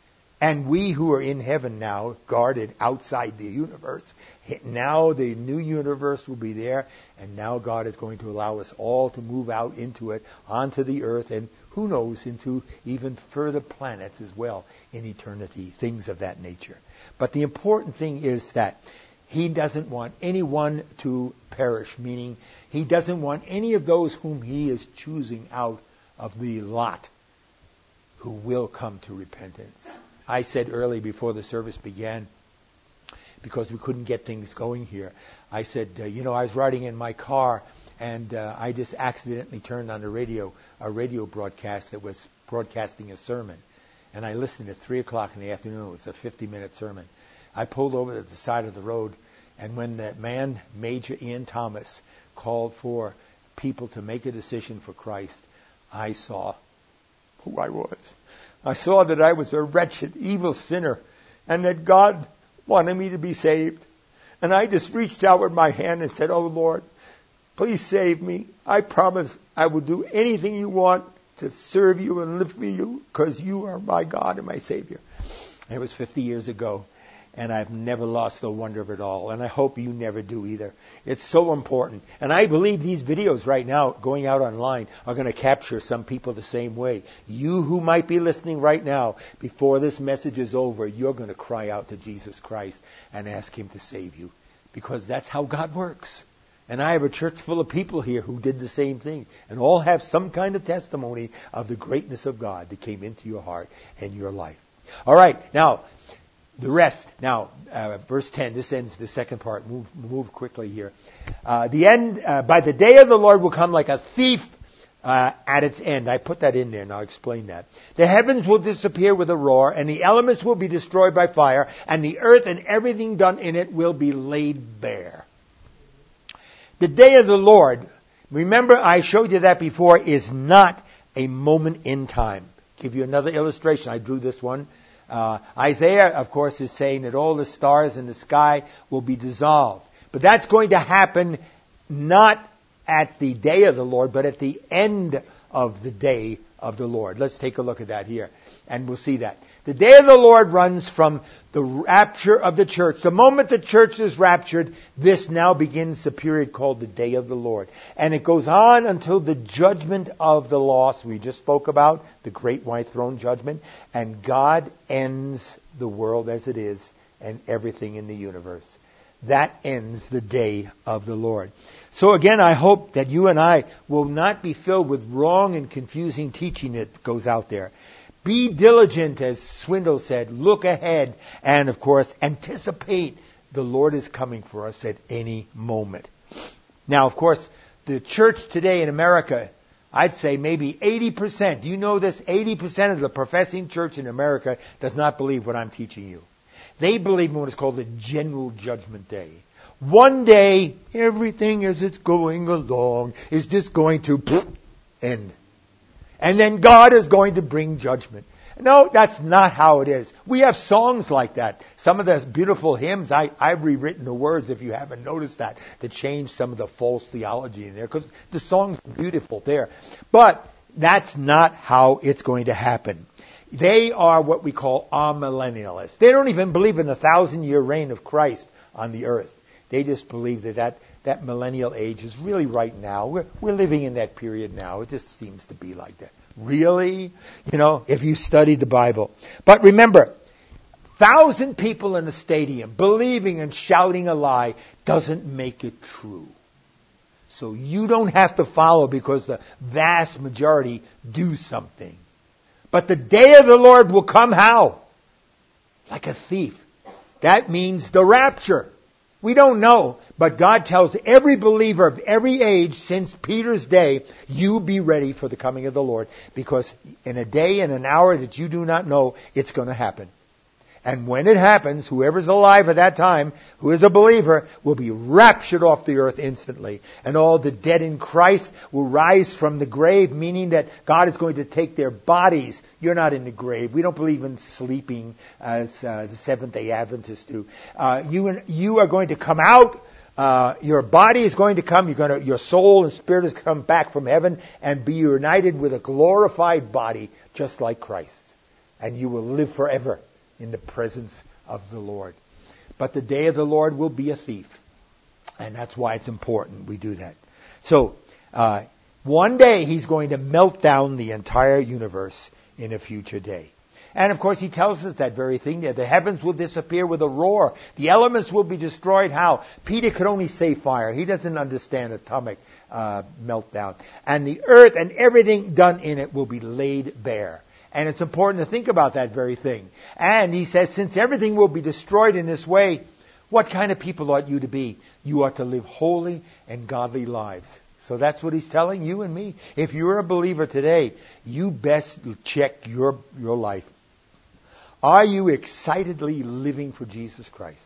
And we who are in heaven now, guarded outside the universe, now the new universe will be there. And now God is going to allow us all to move out into it, onto the earth, and who knows, into even further planets as well in eternity, things of that nature. But the important thing is that He doesn't want anyone to perish, meaning He doesn't want any of those whom He is choosing out of the lot who will come to repentance. I said early before the service began, because we couldn't get things going here, I said, uh, you know, I was riding in my car and uh, I just accidentally turned on the radio, a radio broadcast that was broadcasting a sermon. And I listened at three o'clock in the afternoon. It was a fifty-minute sermon. I pulled over to the side of the road, and when that man, Major Ian Thomas, called for people to make a decision for Christ, I saw who I was. I saw that I was a wretched, evil sinner, and that God wanted me to be saved. And I just reached out with my hand and said, "Oh Lord, please save me. I promise I will do anything you want to serve you and live for you, because you are my God and my Savior." It was fifty years ago, and I've never lost the wonder of it all, and I hope you never do either. It's so important. And I believe these videos right now going out online are going to capture some people the same way. You who might be listening right now, before this message is over, you're going to cry out to Jesus Christ and ask Him to save you, because that's how God works. And I have a church full of people here who did the same thing, and all have some kind of testimony of the greatness of God that came into your heart and your life. All right, now, the rest. Now, uh, verse ten, this ends the second part. Move, move quickly here. Uh, the end, uh, by the day of the Lord will come like a thief uh, at its end. I put that in there, and I'll explain that. The heavens will disappear with a roar, and the elements will be destroyed by fire, and the earth and everything done in it will be laid bare. The day of the Lord, remember I showed you that before, is not a moment in time. Give you another illustration. I drew this one. Uh, Isaiah, of course, is saying that all the stars in the sky will be dissolved. But that's going to happen not at the day of the Lord, but at the end of the day of the Lord. Let's take a look at that here, and we'll see that. The day of the Lord runs from the rapture of the church. The moment the church is raptured, this now begins the period called the day of the Lord. And it goes on until the judgment of the lost we just spoke about, the great white throne judgment. And God ends the world as it is and everything in the universe. That ends the day of the Lord. So again, I hope that you and I will not be filled with wrong and confusing teaching that goes out there. Be diligent, as Swindle said. Look ahead. And, of course, anticipate the Lord is coming for us at any moment. Now, of course, the church today in America, I'd say maybe eighty percent. Do you know this? eighty percent of the professing church in America does not believe what I'm teaching you. They believe in what is called the general judgment day. One day, everything as it's going along is just going to end. And then God is going to bring judgment. No, that's not how it is. We have songs like that. Some of the beautiful hymns, I, I've rewritten the words, if you haven't noticed that, to change some of the false theology in there, because the song's beautiful there. But that's not how it's going to happen. They are what we call amillennialists. They don't even believe in the thousand-year reign of Christ on the earth. They just believe that that that millennial age is really right now. We're, we're living in that period now. It just seems to be like that. Really? You know, if you studied the Bible. But remember, thousand people in a stadium believing and shouting a lie doesn't make it true. So you don't have to follow because the vast majority do something. But the day of the Lord will come how? Like a thief. That means the rapture. We don't know, but God tells every believer of every age since Peter's day, you be ready for the coming of the Lord, because in a day and an hour that you do not know, it's going to happen. And when it happens, whoever's alive at that time, who is a believer, will be raptured off the earth instantly. And all the dead in Christ will rise from the grave, meaning that God is going to take their bodies. You're not in the grave. We don't believe in sleeping as uh, the Seventh-day Adventists do. Uh, you, you are going to come out. Uh, your body is going to come. You're going to, your soul and spirit is come back from heaven and be united with a glorified body, just like Christ. And you will live forever in the presence of the Lord. But the day of the Lord will be a thief. And that's why it's important we do that. So, uh, one day He's going to melt down the entire universe in a future day. And of course He tells us that very thing there. The heavens will disappear with a roar. The elements will be destroyed. How? Peter could only say fire. He doesn't understand atomic uh, meltdown. And the earth and everything done in it will be laid bare. And it's important to think about that very thing. And he says, since everything will be destroyed in this way, what kind of people ought you to be? You ought to live holy and godly lives. So that's what he's telling you and me. If you're a believer today, you best check your, your life. Are you excitedly living for Jesus Christ?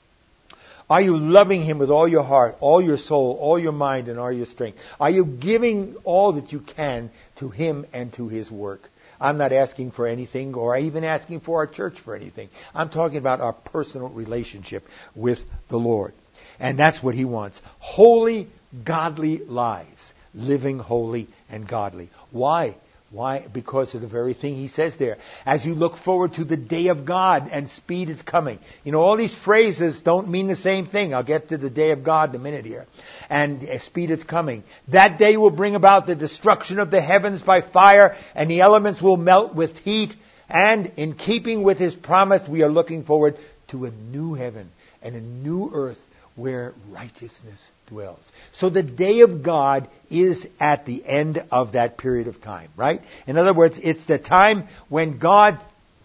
Are you loving Him with all your heart, all your soul, all your mind, and all your strength? Are you giving all that you can to Him and to His work? I'm not asking for anything or even asking for our church for anything. I'm talking about our personal relationship with the Lord. And that's what He wants. Holy, godly lives. Living holy and godly. Why? Why? Because of the very thing He says there. As you look forward to the day of God and speed is coming. You know, all these phrases don't mean the same thing. I'll get to the day of God in a minute here. And speed is coming. That day will bring about the destruction of the heavens by fire, and the elements will melt with heat. And in keeping with His promise, we are looking forward to a new heaven and a new earth where righteousness dwells. So the day of God is at the end of that period of time, right? In other words, it's the time when God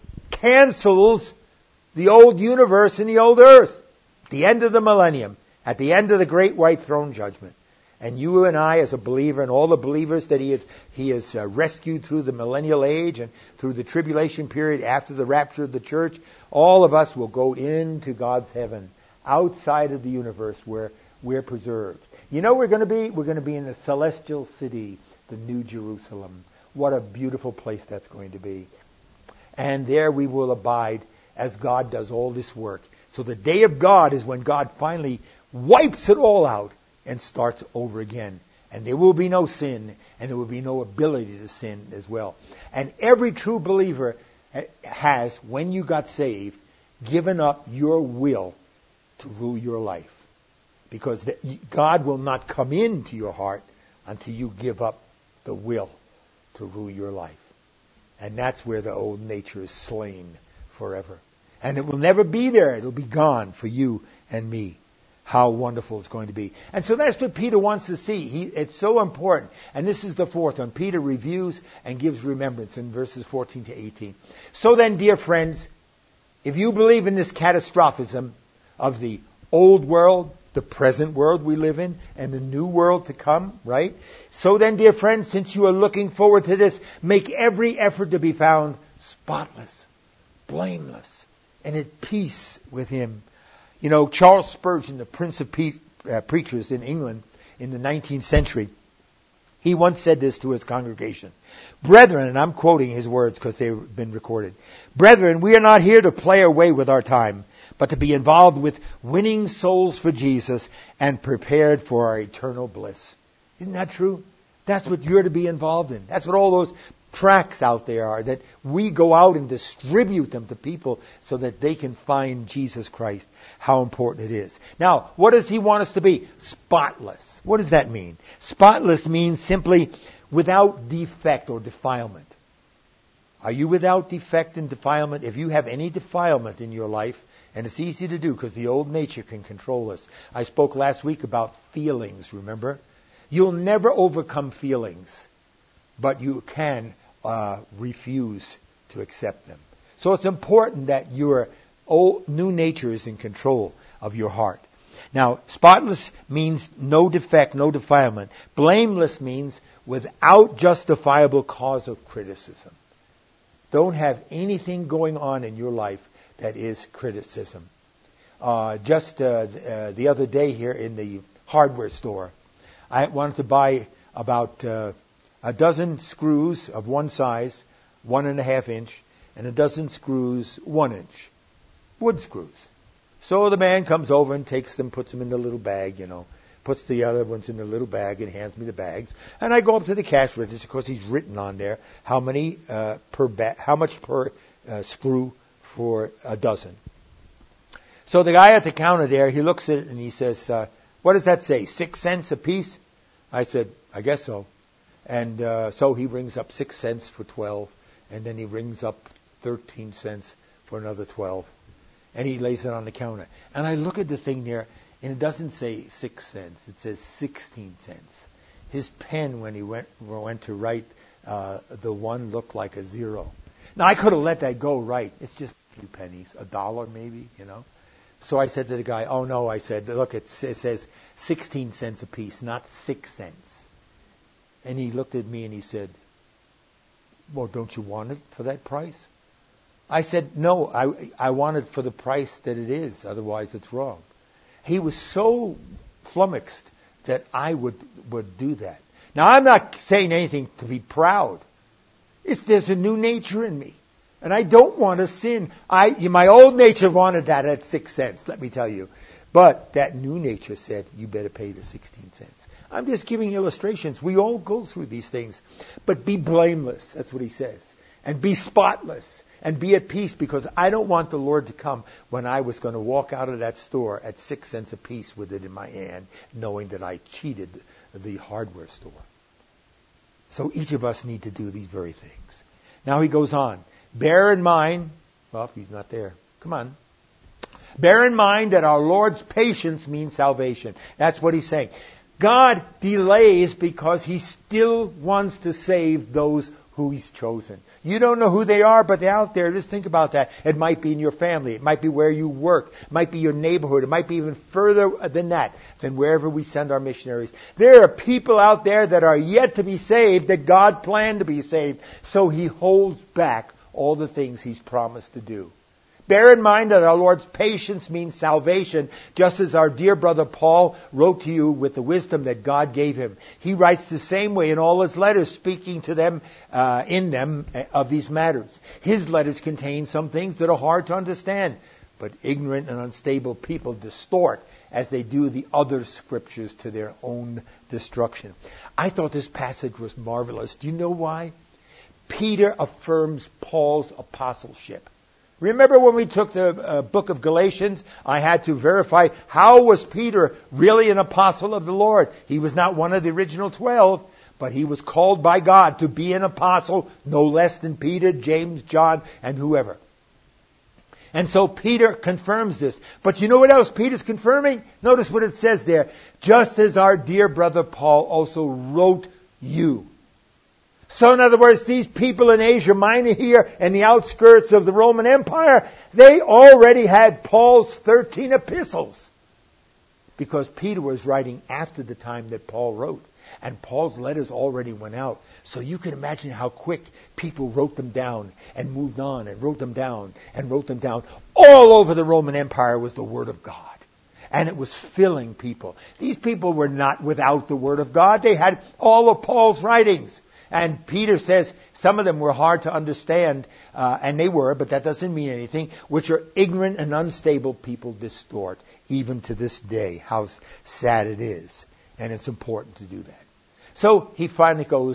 cancels the old universe and the old earth. The end of the millennium. At the end of the great white throne judgment. And you and I, as a believer, and all the believers that He has, he has uh, rescued through the millennial age and through the tribulation period after the rapture of the church, all of us will go into God's heaven, outside of the universe where we're preserved. You know, we're going to be we're going to be in the celestial city, the New Jerusalem. What a beautiful place that's going to be. And there we will abide as God does all this work. So the day of God is when God finally wipes it all out and starts over again. And there will be no sin, and there will be no ability to sin as well. And every true believer has, when you got saved, given up your will to rule your life. Because God will not come into your heart until you give up the will to rule your life. And that's where the old nature is slain forever. And it will never be there. It will be gone for you and me. How wonderful it's going to be. And so that's what Peter wants to see. He, it's so important. And this is the fourth one. Peter reviews and gives remembrance in verses fourteen to eighteen. So then, dear friends, if you believe in this catastrophism of the old world, the present world we live in, and the new world to come, right? So then, dear friends, since you are looking forward to this, make every effort to be found spotless, blameless, and at peace with Him. You know, Charles Spurgeon, the Prince of Pe- uh, Preachers in England in the nineteenth century, he once said this to his congregation. Brethren, and I'm quoting his words because they've been recorded. Brethren, we are not here to play away with our time, but to be involved with winning souls for Jesus and prepared for our eternal bliss. Isn't that true? That's what you're to be involved in. That's what all those tracts out there are, that we go out and distribute them to people so that they can find Jesus Christ, how important it is. Now, what does He want us to be? Spotless. What does that mean? Spotless means simply without defect or defilement. Are you without defect and defilement? If you have any defilement in your life, and it's easy to do because the old nature can control us. I spoke last week about feelings, remember? You'll never overcome feelings, but you can uh, refuse to accept them. So it's important that your old, new nature is in control of your heart. Now, spotless means no defect, no defilement. Blameless means without justifiable cause of criticism. Don't have anything going on in your life that is criticism. Uh, just uh, uh, the other day here in the hardware store, I wanted to buy about uh, a dozen screws of one size, one and a half inch, and a dozen screws, one inch. Wood screws. So the man comes over and takes them, puts them in the little bag, you know, puts the other ones in the little bag and hands me the bags. And I go up to the cash register because he's written on there how many uh, per ba- how much per uh, screw for a dozen. So the guy at the counter there, he looks at it and he says, uh, what does that say? Six cents a piece? I said, I guess so. And uh, so he rings up six cents for twelve, and then he rings up thirteen cents for another twelve. And he lays it on the counter. And I look at the thing there, and it doesn't say six cents. It says sixteen cents. His pen, when he went, went to write uh, the one, looked like a zero. Now, I could have let that go right. It's just a few pennies, a dollar maybe, you know. So I said to the guy, oh, no, I said, look, it says sixteen cents a piece, not six cents. And he looked at me and he said, well, don't you want it for that price? I said, no, I, I want it for the price that it is, otherwise it's wrong. He was so flummoxed that I would, would do that. Now, I'm not saying anything to be proud. It's, there's a new nature in me. And I don't want to sin. I, my old nature wanted that at six cents, let me tell you. But that new nature said, you better pay the sixteen cents. I'm just giving illustrations. We all go through these things. But be blameless, that's what he says. And be spotless. And be at peace, because I don't want the Lord to come when I was going to walk out of that store at six cents a piece with it in my hand, knowing that I cheated the hardware store. So each of us need to do these very things. Now he goes on. Bear in mind, well, he's not there. Come on. Bear in mind that our Lord's patience means salvation. That's what he's saying. God delays because he still wants to save those who he's chosen. You don't know who they are, but they're out there. Just think about that. It might be in your family. It might be where you work. It might be your neighborhood. It might be even further than that, than wherever we send our missionaries. There are people out there that are yet to be saved, that God planned to be saved. So he holds back all the things he's promised to do. Bear in mind that our Lord's patience means salvation, just as our dear brother Paul wrote to you with the wisdom that God gave him. He writes the same way in all his letters, speaking to them, uh, in them, uh, of these matters. His letters contain some things that are hard to understand, but ignorant and unstable people distort as they do the other scriptures to their own destruction. I thought this passage was marvelous. Do you know why? Peter affirms Paul's apostleship. Remember when we took the uh, book of Galatians, I had to verify how was Peter really an apostle of the Lord. He was not one of the original twelve, but he was called by God to be an apostle, no less than Peter, James, John, and whoever. And so Peter confirms this. But you know what else Peter's confirming? Notice what it says there. Just as our dear brother Paul also wrote you. So in other words, these people in Asia Minor here and the outskirts of the Roman Empire, they already had Paul's thirteen epistles. Because Peter was writing after the time that Paul wrote. And Paul's letters already went out. So you can imagine how quick people wrote them down and moved on and wrote them down and wrote them down. All over the Roman Empire was the Word of God. And it was filling people. These people were not without the Word of God. They had all of Paul's writings. And Peter says some of them were hard to understand, uh, and they were, but that doesn't mean anything, which are ignorant and unstable people distort, even to this day. How sad it is. And it's important to do that. So he finally goes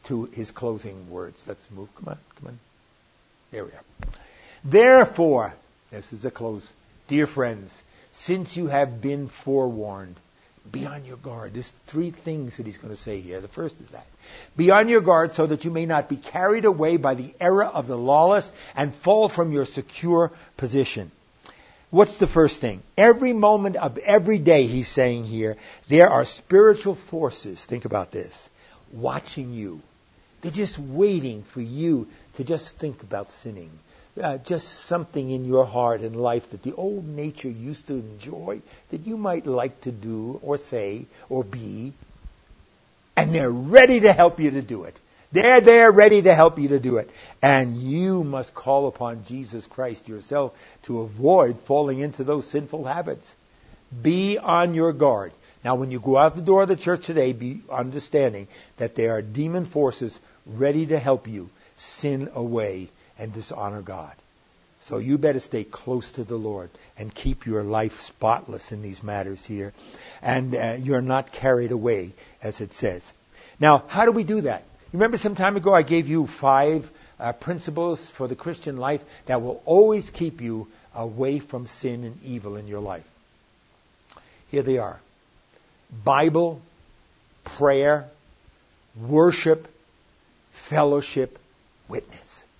to his closing words. Let's move. Come on, come on. There we are. Therefore, this is a close. Dear friends, since you have been forewarned, be on your guard. There's three things that he's going to say here. The first is that. Be on your guard so that you may not be carried away by the error of the lawless and fall from your secure position. What's the first thing? Every moment of every day, he's saying here, there are spiritual forces, think about this, watching you. They're just waiting for you to just think about sinning. Uh, just something in your heart and life that the old nature used to enjoy, that you might like to do or say or be. And they're ready to help you to do it. They're there ready to help you to do it. And you must call upon Jesus Christ yourself to avoid falling into those sinful habits. Be on your guard. Now, when you go out the door of the church today, be understanding that there are demon forces ready to help you sin away and dishonor God. So you better stay close to the Lord and keep your life spotless in these matters here. And uh, you're not carried away, as it says. Now, how do we do that? Remember some time ago I gave you five uh, principles for the Christian life that will always keep you away from sin and evil in your life. Here they are. Bible, prayer, worship, fellowship, witness.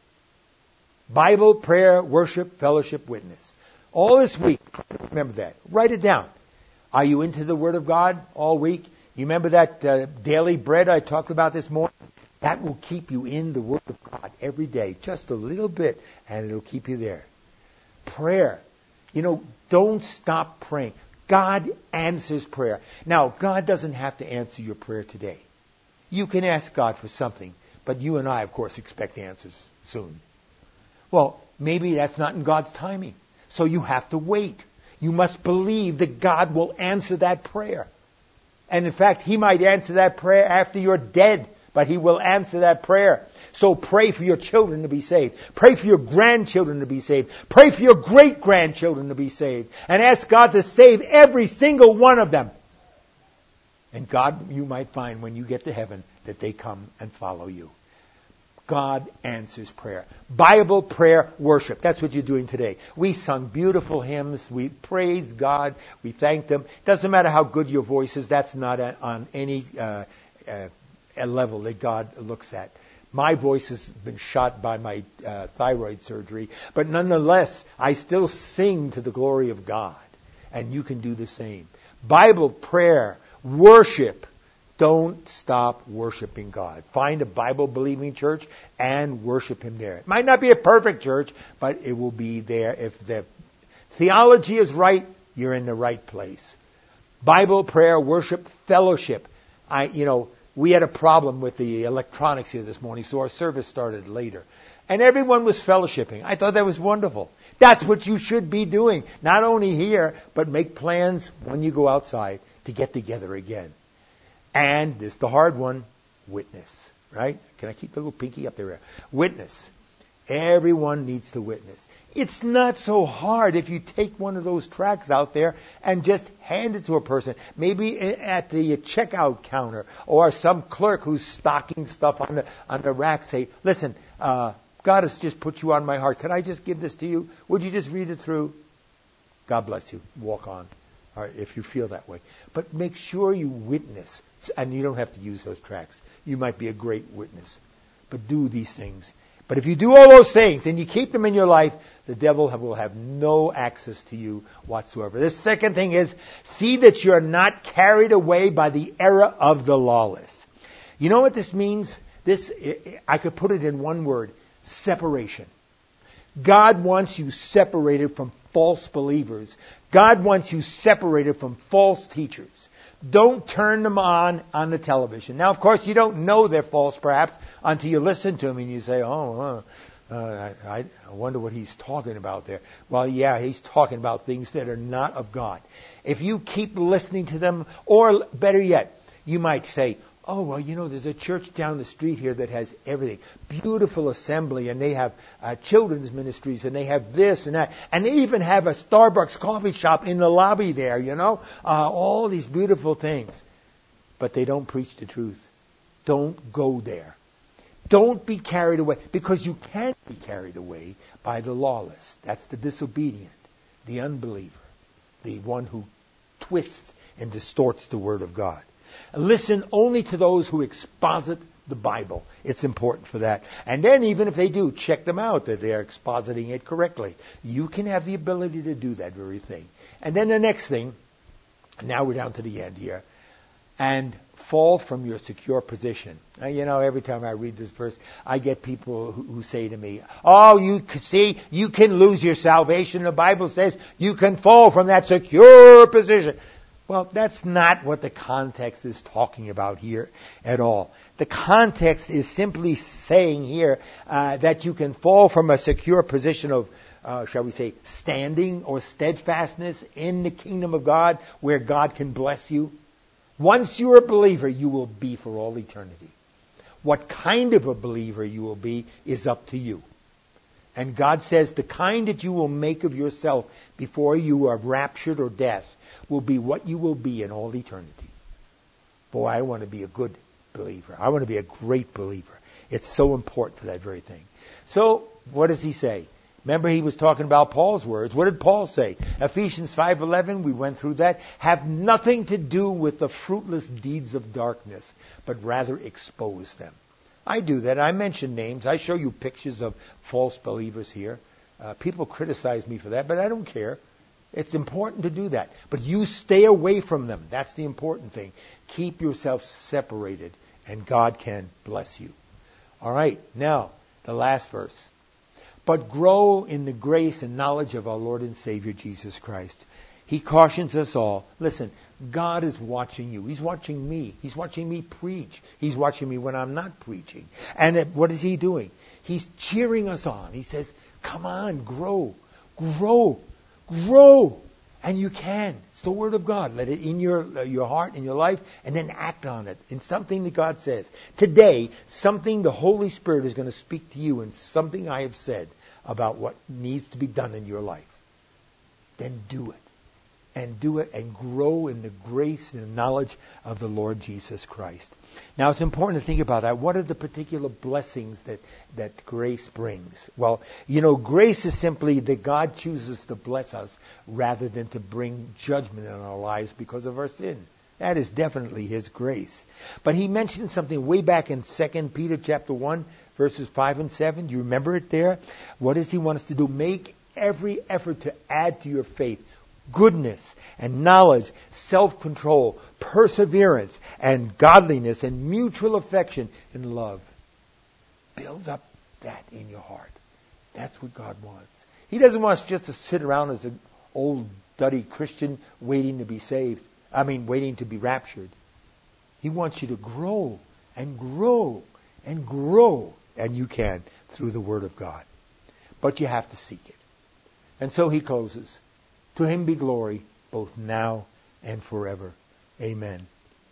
Bible, prayer, worship, fellowship, witness. All this week, remember that. Write it down. Are you into the Word of God all week? You remember that uh, daily bread I talked about this morning? That will keep you in the Word of God every day, just a little bit, and it'll keep you there. Prayer. You know, don't stop praying. God answers prayer. Now, God doesn't have to answer your prayer today. You can ask God for something, but you and I, of course, expect answers soon. Well, maybe that's not in God's timing. So you have to wait. You must believe that God will answer that prayer. And in fact, He might answer that prayer after you're dead, but He will answer that prayer. So pray for your children to be saved. Pray for your grandchildren to be saved. Pray for your great-grandchildren to be saved. And ask God to save every single one of them. And God, you might find when you get to heaven that they come and follow you. God answers prayer. Bible, prayer, worship. That's what you're doing today. We sung beautiful hymns. We praise God. We thank Him. Doesn't matter how good your voice is. That's not a, on any uh, uh, a level that God looks at. My voice has been shot by my uh, thyroid surgery. But nonetheless, I still sing to the glory of God. And you can do the same. Bible, prayer, worship. Don't stop worshiping God. Find a Bible-believing church and worship Him there. It might not be a perfect church, but it will be there. If the theology is right, you're in the right place. Bible, prayer, worship, fellowship. I, you know, we had a problem with the electronics here this morning, so our service started later. And everyone was fellowshipping. I thought that was wonderful. That's what you should be doing. Not only here, but make plans when you go outside to get together again. And this is the hard one, witness, right? Can I keep the little pinky up there? Witness. Everyone needs to witness. It's not so hard if you take one of those tracts out there and just hand it to a person. Maybe at the checkout counter or some clerk who's stocking stuff on the on the rack. Say, listen, uh, God has just put you on my heart. Can I just give this to you? Would you just read it through? God bless you. Walk on. All right, if you feel that way. But make sure you witness. And you don't have to use those tracts. You might be a great witness. But do these things. But if you do all those things and you keep them in your life, the devil will have no access to you whatsoever. The second thing is, see that you're not carried away by the error of the lawless. You know what this means? This, I could put it in one word, separation. God wants you separated from false believers. God wants you separated from false teachers. Don't turn them on on the television. Now, of course, you don't know they're false, perhaps, until you listen to them and you say, oh, uh, uh, I, I wonder what he's talking about there. Well, yeah, he's talking about things that are not of God. If you keep listening to them, or better yet, you might say, oh, well, you know, there's a church down the street here that has everything. Beautiful assembly, and they have uh, children's ministries, and they have this and that. And they even have a Starbucks coffee shop in the lobby there, you know. Uh, all these beautiful things. But they don't preach the truth. Don't go there. Don't be carried away, because you can be carried away by the lawless. That's the disobedient, the unbeliever, the one who twists and distorts the Word of God. Listen only to those who exposit the Bible. It's important for that. And then even if they do, check them out that they are expositing it correctly. You can have the ability to do that very thing. And then the next thing, now we're down to the end here, and fall from your secure position. Now, you know, every time I read this verse, I get people who, who say to me, oh, you see, you can lose your salvation. The Bible says you can fall from that secure position. Well, that's not what the context is talking about here at all. The context is simply saying here uh, that you can fall from a secure position of, uh, shall we say, standing or steadfastness in the kingdom of God, where God can bless you. Once you're a believer, you will be for all eternity. What kind of a believer you will be is up to you. And God says the kind that you will make of yourself before you are raptured or death will be what you will be in all eternity. Boy, I want to be a good believer. I want to be a great believer. It's so important for that very thing. So, what does he say? Remember, he was talking about Paul's words. What did Paul say? Ephesians five eleven, we went through that. Have nothing to do with the fruitless deeds of darkness, but rather expose them. I do that. I mention names. I show you pictures of false believers here. Uh, people criticize me for that, but I don't care. It's important to do that. But you stay away from them. That's the important thing. Keep yourself separated, and God can bless you. All right, now, the last verse. But grow in the grace and knowledge of our Lord and Savior Jesus Christ. He cautions us all. Listen, God is watching you. He's watching me. He's watching me preach. He's watching me when I'm not preaching. And what is He doing? He's cheering us on. He says, come on, grow, grow, grow. And you can. It's the Word of God. Let it in your uh, your heart, in your life, and then act on it in something that God says. Today, something the Holy Spirit is going to speak to you, and something I have said about what needs to be done in your life. Then do it. And do it and grow in the grace and the knowledge of the Lord Jesus Christ. Now, it's important to think about that. What are the particular blessings that, that grace brings? Well, you know, grace is simply that God chooses to bless us rather than to bring judgment in our lives because of our sin. That is definitely His grace. But He mentioned something way back in Second Peter chapter one, verses five and seven. Do you remember it there? What does He want us to do? Make every effort to add to your faith goodness and knowledge, self-control, perseverance, and godliness, and mutual affection and love. Build up that in your heart. That's what God wants. He doesn't want us just to sit around as an old, duddy Christian waiting to be saved. I mean, waiting to be raptured. He wants you to grow and grow and grow. And you can through the Word of God. But you have to seek it. And so he closes. To Him be glory, both now and forever. Amen.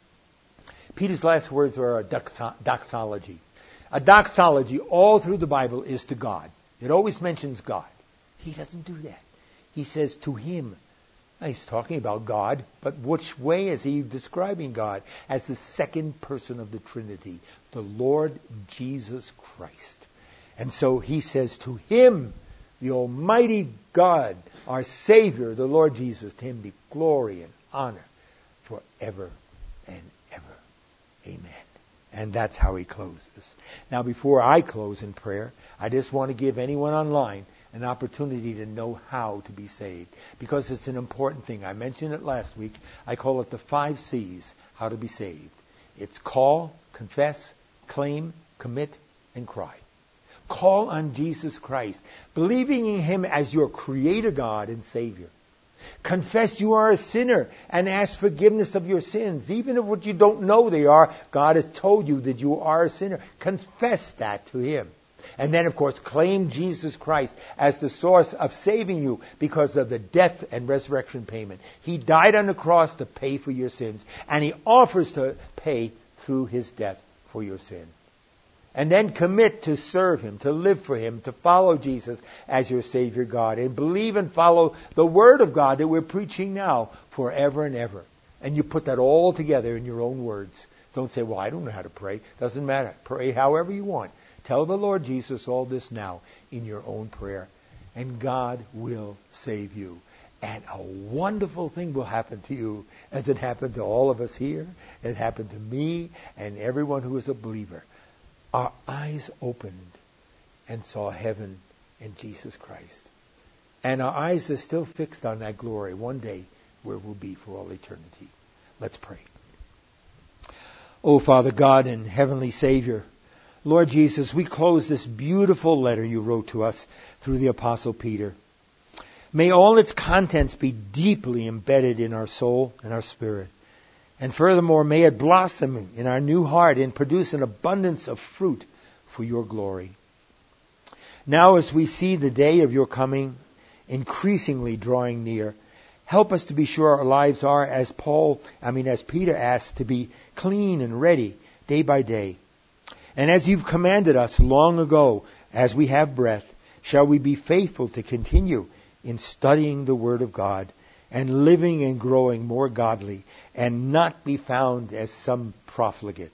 Peter's last words are a doxology. A doxology all through the Bible is to God. It always mentions God. He doesn't do that. He says to Him. Now, he's talking about God, but which way is he describing God? As the second person of the Trinity, the Lord Jesus Christ. And so he says to Him, the Almighty God, our Savior, the Lord Jesus, to Him be glory and honor forever and ever. Amen. And that's how he closes. Now, before I close in prayer, I just want to give anyone online an opportunity to know how to be saved. Because it's an important thing. I mentioned it last week. I call it the five C's, how to be saved. It's call, confess, claim, commit, and cry. Call on Jesus Christ, believing in Him as your Creator God and Savior. Confess you are a sinner and ask forgiveness of your sins. Even if what you don't know they are, God has told you that you are a sinner. Confess that to Him. And then, of course, claim Jesus Christ as the source of saving you because of the death and resurrection payment. He died on the cross to pay for your sins, and He offers to pay through His death for your sin. And then commit to serve Him, to live for Him, to follow Jesus as your Savior God, and believe and follow the Word of God that we're preaching now forever and ever. And you put that all together in your own words. Don't say, well, I don't know how to pray. Doesn't matter. Pray however you want. Tell the Lord Jesus all this now in your own prayer, and God will save you. And a wonderful thing will happen to you, as it happened to all of us here. It happened to me and everyone who is a believer. Our eyes opened and saw heaven and Jesus Christ. And our eyes are still fixed on that glory one day where we'll be for all eternity. Let's pray. Oh, Father God and Heavenly Savior, Lord Jesus, we close this beautiful letter you wrote to us through the Apostle Peter. May all its contents be deeply embedded in our soul and our spirit. And furthermore, may it blossom in our new heart and produce an abundance of fruit for your glory. Now, as we see the day of your coming increasingly drawing near, help us to be sure our lives are, as Paul, I mean, as Peter asked, to be clean and ready day by day. And as you've commanded us long ago, as we have breath, shall we be faithful to continue in studying the Word of God and living and growing more godly and not be found as some profligate.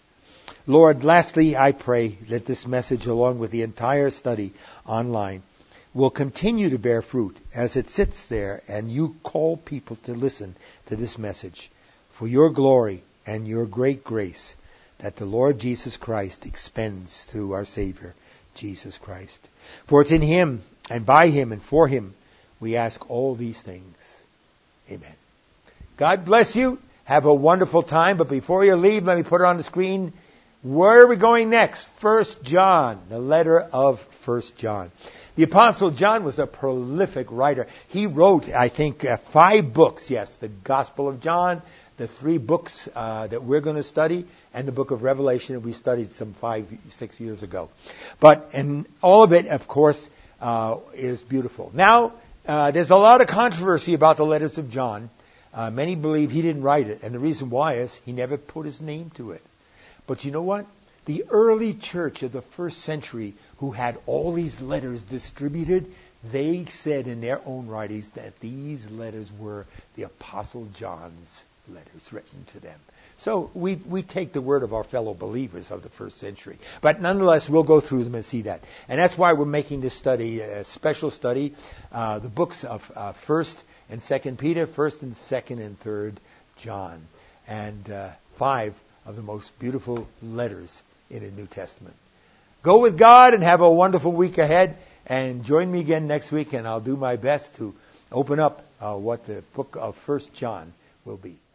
Lord, lastly, I pray that this message, along with the entire study online, will continue to bear fruit as it sits there and you call people to listen to this message for your glory and your great grace that the Lord Jesus Christ expends through our Savior, Jesus Christ. For it's in Him and by Him and for Him we ask all these things. Amen. God bless you. Have a wonderful time. But before you leave, let me put it on the screen. Where are we going next? First John, the letter of First John. The Apostle John was a prolific writer. He wrote, I think, uh, five books. Yes, the Gospel of John, the three books uh, that we're going to study, and the book of Revelation that we studied some five, six years ago. But, and all of it, of course, uh, is beautiful. Now, uh, there's a lot of controversy about the letters of John. Uh, many believe he didn't write it, and the reason why is he never put his name to it. But you know what? The early church of the first century, who had all these letters distributed, they said in their own writings that these letters were the Apostle John's letters written to them. So we we take the word of our fellow believers of the first century. But nonetheless, we'll go through them and see that. And that's why we're making this study, a special study, uh, the books of uh, First and Second Peter, First and Second and Third John, and uh, five of the most beautiful letters in the New Testament. Go with God and have a wonderful week ahead. And join me again next week, and I'll do my best to open up uh, what the book of First John will be.